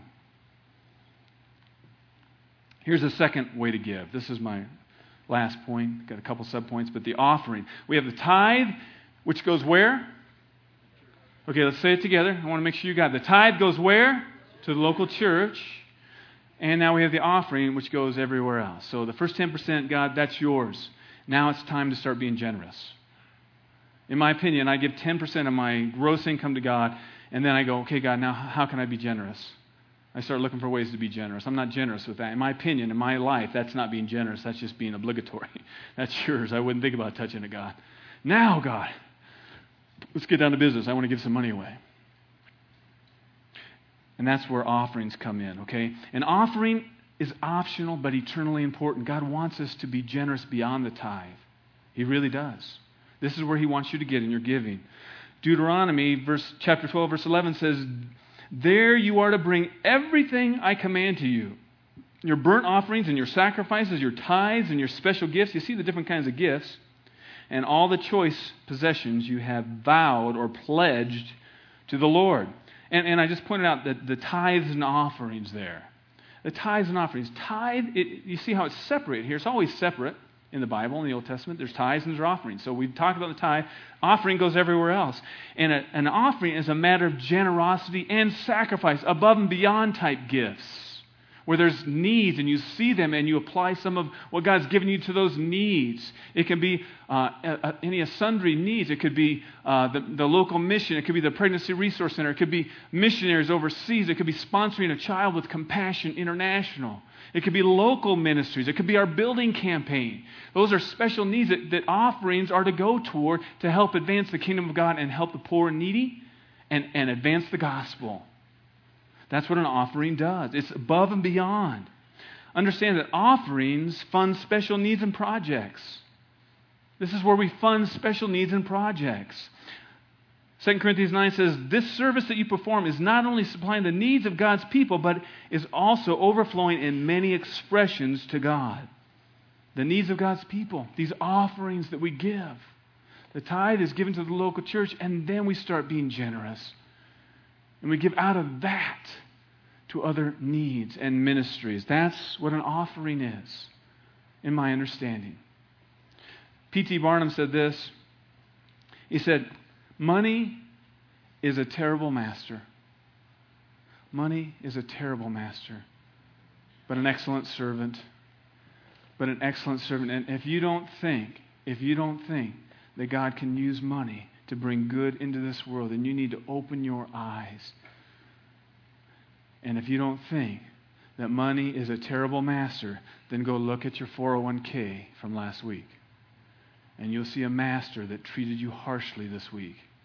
S3: Here's a second way to give. This is my last point. Got a couple subpoints, but the offering. We have the tithe, which goes where? Okay, let's say it together. I want to make sure you got it. The tithe goes where? To the local church. And now we have the offering, which goes everywhere else. So the first 10%, God, that's yours. Now it's time to start being generous. In my opinion, I give 10% of my gross income to God, and then I go, okay, God, now how can I be generous? I start looking for ways to be generous. I'm not generous with that. In my opinion, in my life, that's not being generous. That's just being obligatory. That's yours. I wouldn't think about touching it, God. Now, God, let's get down to business. I want to give some money away. And that's where offerings come in, okay? An offering is optional but eternally important. God wants us to be generous beyond the tithe. He really does. This is where He wants you to get in your giving. Deuteronomy chapter 12, verse 11 says, there you are to bring everything I command to you. Your burnt offerings and your sacrifices, your tithes and your special gifts. You see the different kinds of gifts. And all the choice possessions you have vowed or pledged to the Lord. And I just pointed out that the tithes and offerings there. The tithes and offerings. Tithe, you see how it's separate here. It's always separate in the Bible, in the Old Testament. There's tithes and there's offerings. So we talked about the tithe. Offering goes everywhere else. And an offering is a matter of generosity and sacrifice, above and beyond type gifts, where there's needs and you see them and you apply some of what God's given you to those needs. It can be any sundry needs. It could be the local mission. It could be the Pregnancy Resource Center. It could be missionaries overseas. It could be sponsoring a child with Compassion International. It could be local ministries. It could be our building campaign. Those are special needs that offerings are to go toward to help advance the kingdom of God and help the poor and needy and advance the gospel. That's what an offering does. It's above and beyond. Understand that offerings fund special needs and projects. This is where we fund special needs and projects. 2 Corinthians 9 says, this service that you perform is not only supplying the needs of God's people, but is also overflowing in many expressions to God. The needs of God's people, these offerings that we give. The tithe is given to the local church, and then we start being generous. And we give out of that to other needs and ministries. That's what an offering is, in my understanding. P.T. Barnum said this. He said, money is a terrible master. Money is a terrible master, but an excellent servant. But an excellent servant. And if you don't think that God can use money to bring good into this world, then you need to open your eyes. And if you don't think that money is a terrible master, then go look at your 401k from last week. And you'll see a master that treated you harshly this week.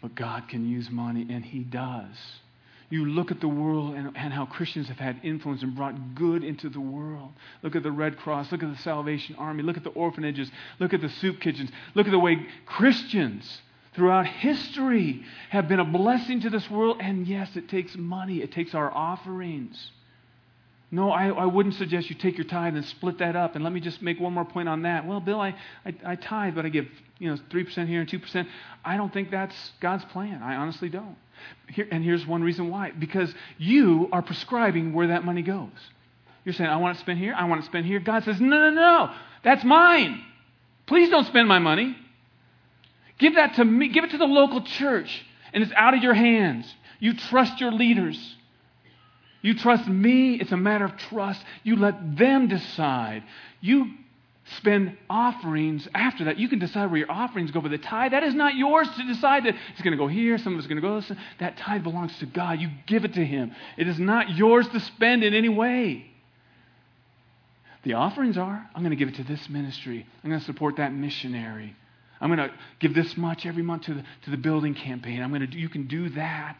S3: But God can use money, and He does. You look at the world and how Christians have had influence and brought good into the world. Look at the Red Cross. Look at the Salvation Army. Look at the orphanages. Look at the soup kitchens. Look at the way Christians throughout history have been a blessing to this world. And yes, it takes money. It takes our offerings. No, I wouldn't suggest you take your tithe and split that up. And let me just make one more point on that. Well, Bill, I tithe, but I give 3% here and 2%. I don't think that's God's plan. I honestly don't. Here's one reason why. Because you are prescribing where that money goes. You're saying, I want to spend here, I want to spend here. God says, no, that's mine. Please don't spend my money. Give that to me. Give it to the local church. And it's out of your hands. You trust your leaders. You trust me. It's a matter of trust. You let them decide. You spend offerings after that. You can decide where your offerings go, but the tithe, that is not yours to decide that it's going to go here, some of it's going to go this. That tithe belongs to God. You give it to Him. It is not yours to spend in any way. The offerings are, I'm going to give it to this ministry. I'm going to support that missionary. I'm going to give this much every month to the building campaign. You can do that.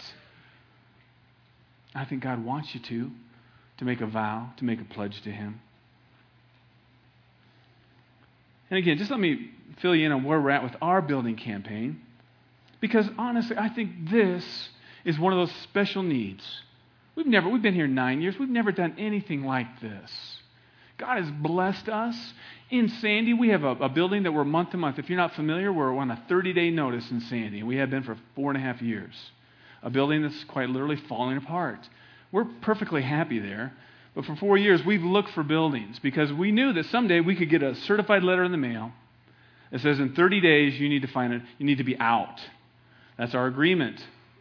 S3: I think God wants you to make a vow, to make a pledge to Him. And again, just let me fill you in on where we're at with our building campaign. Because honestly, I think this is one of those special needs. We've been here 9 years. We've never done anything like this. God has blessed us. In Sandy, we have a building that we're month to month. If you're not familiar, we're on a 30-day notice in Sandy. We have been for 4.5 years. A building that's quite literally falling apart. We're perfectly happy there. But for 4 years, we've looked for buildings because we knew that someday we could get a certified letter in the mail that says in 30 days you need to be out. That's our agreement.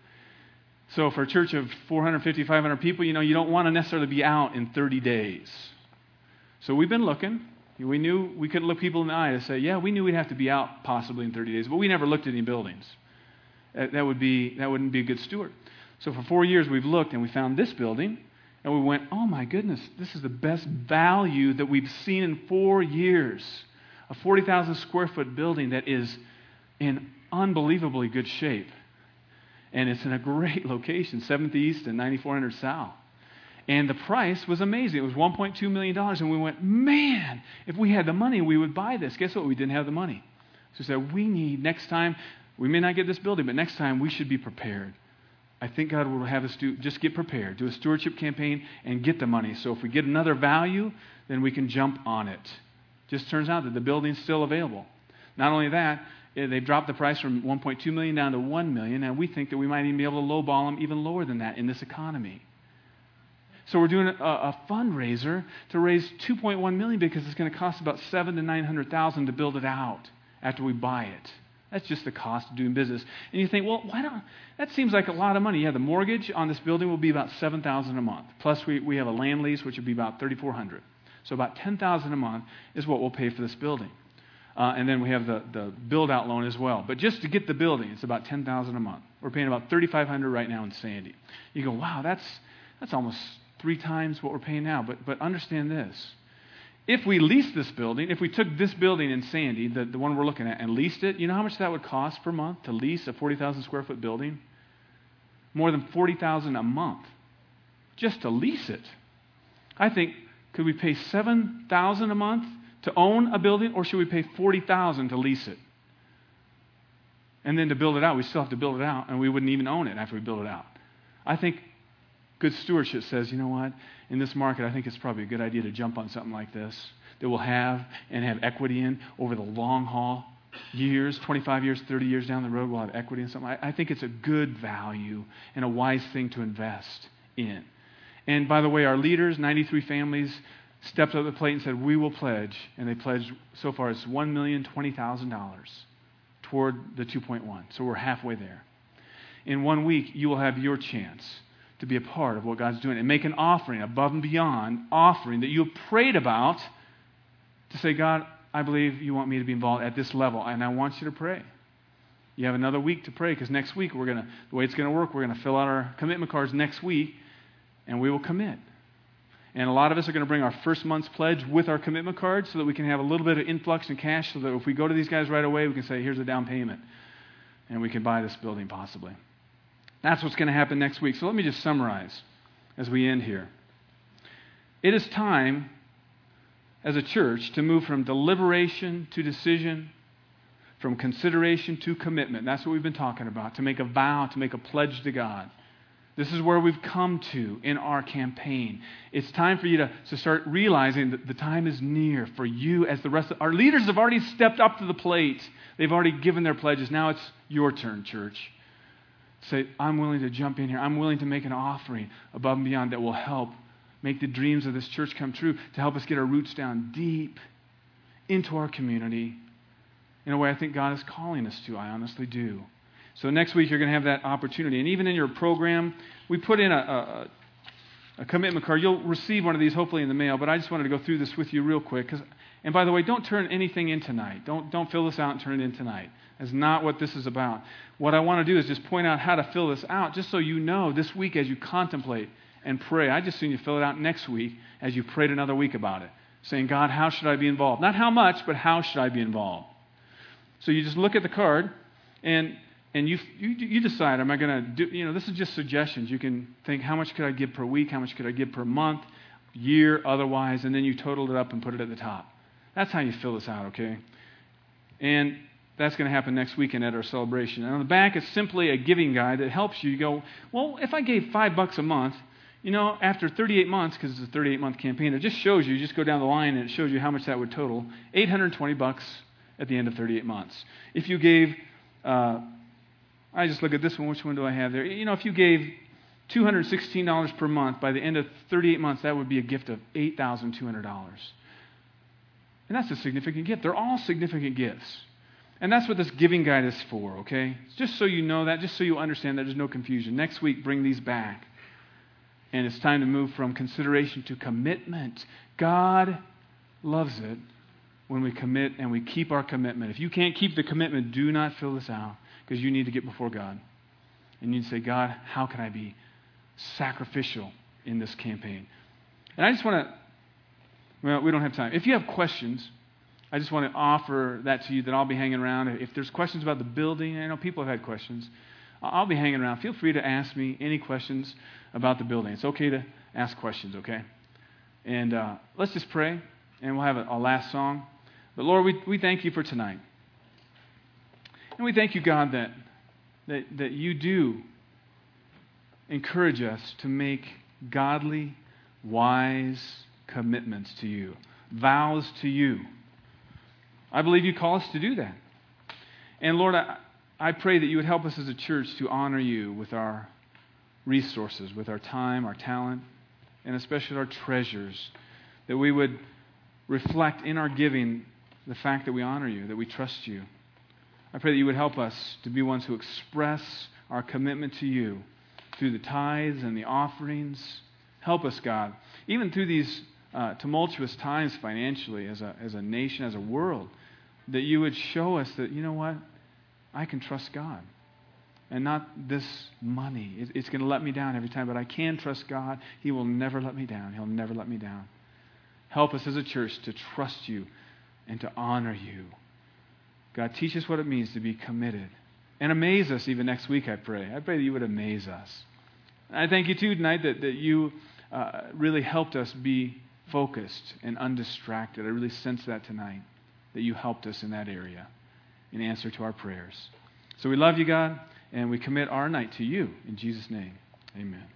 S3: So for a church of 450, 500 people, you don't want to necessarily be out in 30 days. So we've been looking. We knew we couldn't look people in the eye to say, yeah, we knew we'd have to be out possibly in 30 days, but we never looked at any buildings. That wouldn't be a good steward. So for 4 years we've looked and we found this building. And we went, oh my goodness, this is the best value that we've seen in 4 years. A 40,000 square foot building that is in unbelievably good shape. And it's in a great location, 7th East and 9400 South. And the price was amazing. It was $1.2 million. And we went, man, if we had the money, we would buy this. Guess what? We didn't have the money. So we said, next time, we may not get this building, but next time we should be prepared. I think God will have us just get prepared, do a stewardship campaign, and get the money. So if we get another value, then we can jump on it. Just turns out that the building's still available. Not only that, they've dropped the price from $1.2 million down to $1 million, and we think that we might even be able to lowball them even lower than that in this economy. So we're doing a fundraiser to raise $2.1 million because it's going to cost about $700,000 to $900,000 to build it out after we buy it. That's just the cost of doing business. And you think, well, that seems like a lot of money. Yeah, the mortgage on this building will be about $7,000 a month. Plus we have a land lease, which would be about $3,400. So about $10,000 a month is what we'll pay for this building. And then we have the build-out loan as well. But just to get the building, it's about $10,000 a month. We're paying about $3,500 right now in Sandy. You go, wow, that's almost 3 times what we're paying now. But understand this. If we leased this building, if we took this building in Sandy, the one we're looking at, and leased it, you know how much that would cost per month to lease a 40,000 square foot building? More than $40,000 a month just to lease it. I think, could we pay $7,000 a month to own a building, or should we pay $40,000 to lease it? And then to build it out, we still have to build it out, and we wouldn't even own it after we build it out. I think good stewardship says, you know what? In this market, I think it's probably a good idea to jump on something like this that we'll have equity in over the long haul, years, 25 years, 30 years down the road, we'll have equity in something. I think it's a good value and a wise thing to invest in. And by the way, our leaders, 93 families, stepped up to the plate and said, we will pledge. And they pledged, so far, it's $1,020,000 toward the 2.1. So we're halfway there. In 1 week, you will have your chance to be a part of what God's doing and make an offering, above and beyond offering that you have prayed about, to say, God, I believe you want me to be involved at this level, and I want you to pray. You have another week to pray, because next week the way it's going to work, we're going to fill out our commitment cards next week, and we will commit. And a lot of us are going to bring our first month's pledge with our commitment card so that we can have a little bit of influx in cash, so that if we go to these guys right away, we can say, here's a down payment. and we can buy this building possibly. That's what's going to happen next week. So let me just summarize as we end here. It is time as a church to move from deliberation to decision, from consideration to commitment. That's what we've been talking about, to make a vow, to make a pledge to God. This is where we've come to in our campaign. It's time for you to start realizing that the time is near for you as the rest of our leaders have already stepped up to the plate. They've already given their pledges. Now it's your turn, church. Say, I'm willing to jump in here. I'm willing to make an offering above and beyond that will help make the dreams of this church come true, to help us get our roots down deep into our community in a way I think God is calling us to. I honestly do. So next week you're going to have that opportunity. And even in your program, we put in a commitment card. You'll receive one of these hopefully in the mail, but I just wanted to go through this with you real quick. And by the way, don't turn anything in tonight. Don't fill this out and turn it in tonight. That's not what this is about. What I want to do is just point out how to fill this out, just so you know this week as you contemplate and pray. I just seen you fill it out next week as you prayed another week about it, saying, God, how should I be involved? Not how much, but how should I be involved? So you just look at the card, and you decide, am I going to do, this is just suggestions. You can think, how much could I give per week? How much could I give per month, year, otherwise? And then you total it up and put it at the top. That's how you fill this out, okay? And that's going to happen next weekend at our celebration. And on the back, it's simply a giving guide that helps you go, well, if I gave $5 a month, after 38 months, because it's a 38-month campaign, it just shows you, just go down the line and it shows you how much that would total, $820 at the end of 38 months. If you gave, I just look at this one, which one do I have there? If you gave $216 per month, by the end of 38 months, that would be a gift of $8,200. And that's a significant gift. They're all significant gifts. And that's what this giving guide is for, okay? Just so you know that, just so you understand that there's no confusion. Next week, bring these back. And it's time to move from consideration to commitment. God loves it when we commit and we keep our commitment. If you can't keep the commitment, do not fill this out, because you need to get before God. And you need to say, God, how can I be sacrificial in this campaign? And I just want to, we don't have time. If you have questions, I just want to offer that to you, that I'll be hanging around. If there's questions about the building, I know people have had questions. I'll be hanging around. Feel free to ask me any questions about the building. It's okay to ask questions, okay? And let's just pray, and we'll have a last song. But Lord, we thank you for tonight. And we thank you, God, that you do encourage us to make godly, wise commitments to you, vows to you. I believe you call us to do that. And Lord, I pray that you would help us as a church to honor you with our resources, with our time, our talent, and especially our treasures, that we would reflect in our giving the fact that we honor you, that we trust you. I pray that you would help us to be ones who express our commitment to you through the tithes and the offerings. Help us, God, even through these tumultuous times financially as a nation, as a world, that you would show us that, you know what, I can trust God and not this money. It's going to let me down every time, but I can trust God. He will never let me down. He'll never let me down. Help us as a church to trust you and to honor you. God, teach us what it means to be committed. And amaze us even next week, I pray. I pray that you would amaze us. And I thank you, too, tonight that you really helped us be focused and undistracted. I really sense that tonight, that you helped us in that area in answer to our prayers. So we love you, God, and we commit our night to you. In Jesus' name, amen.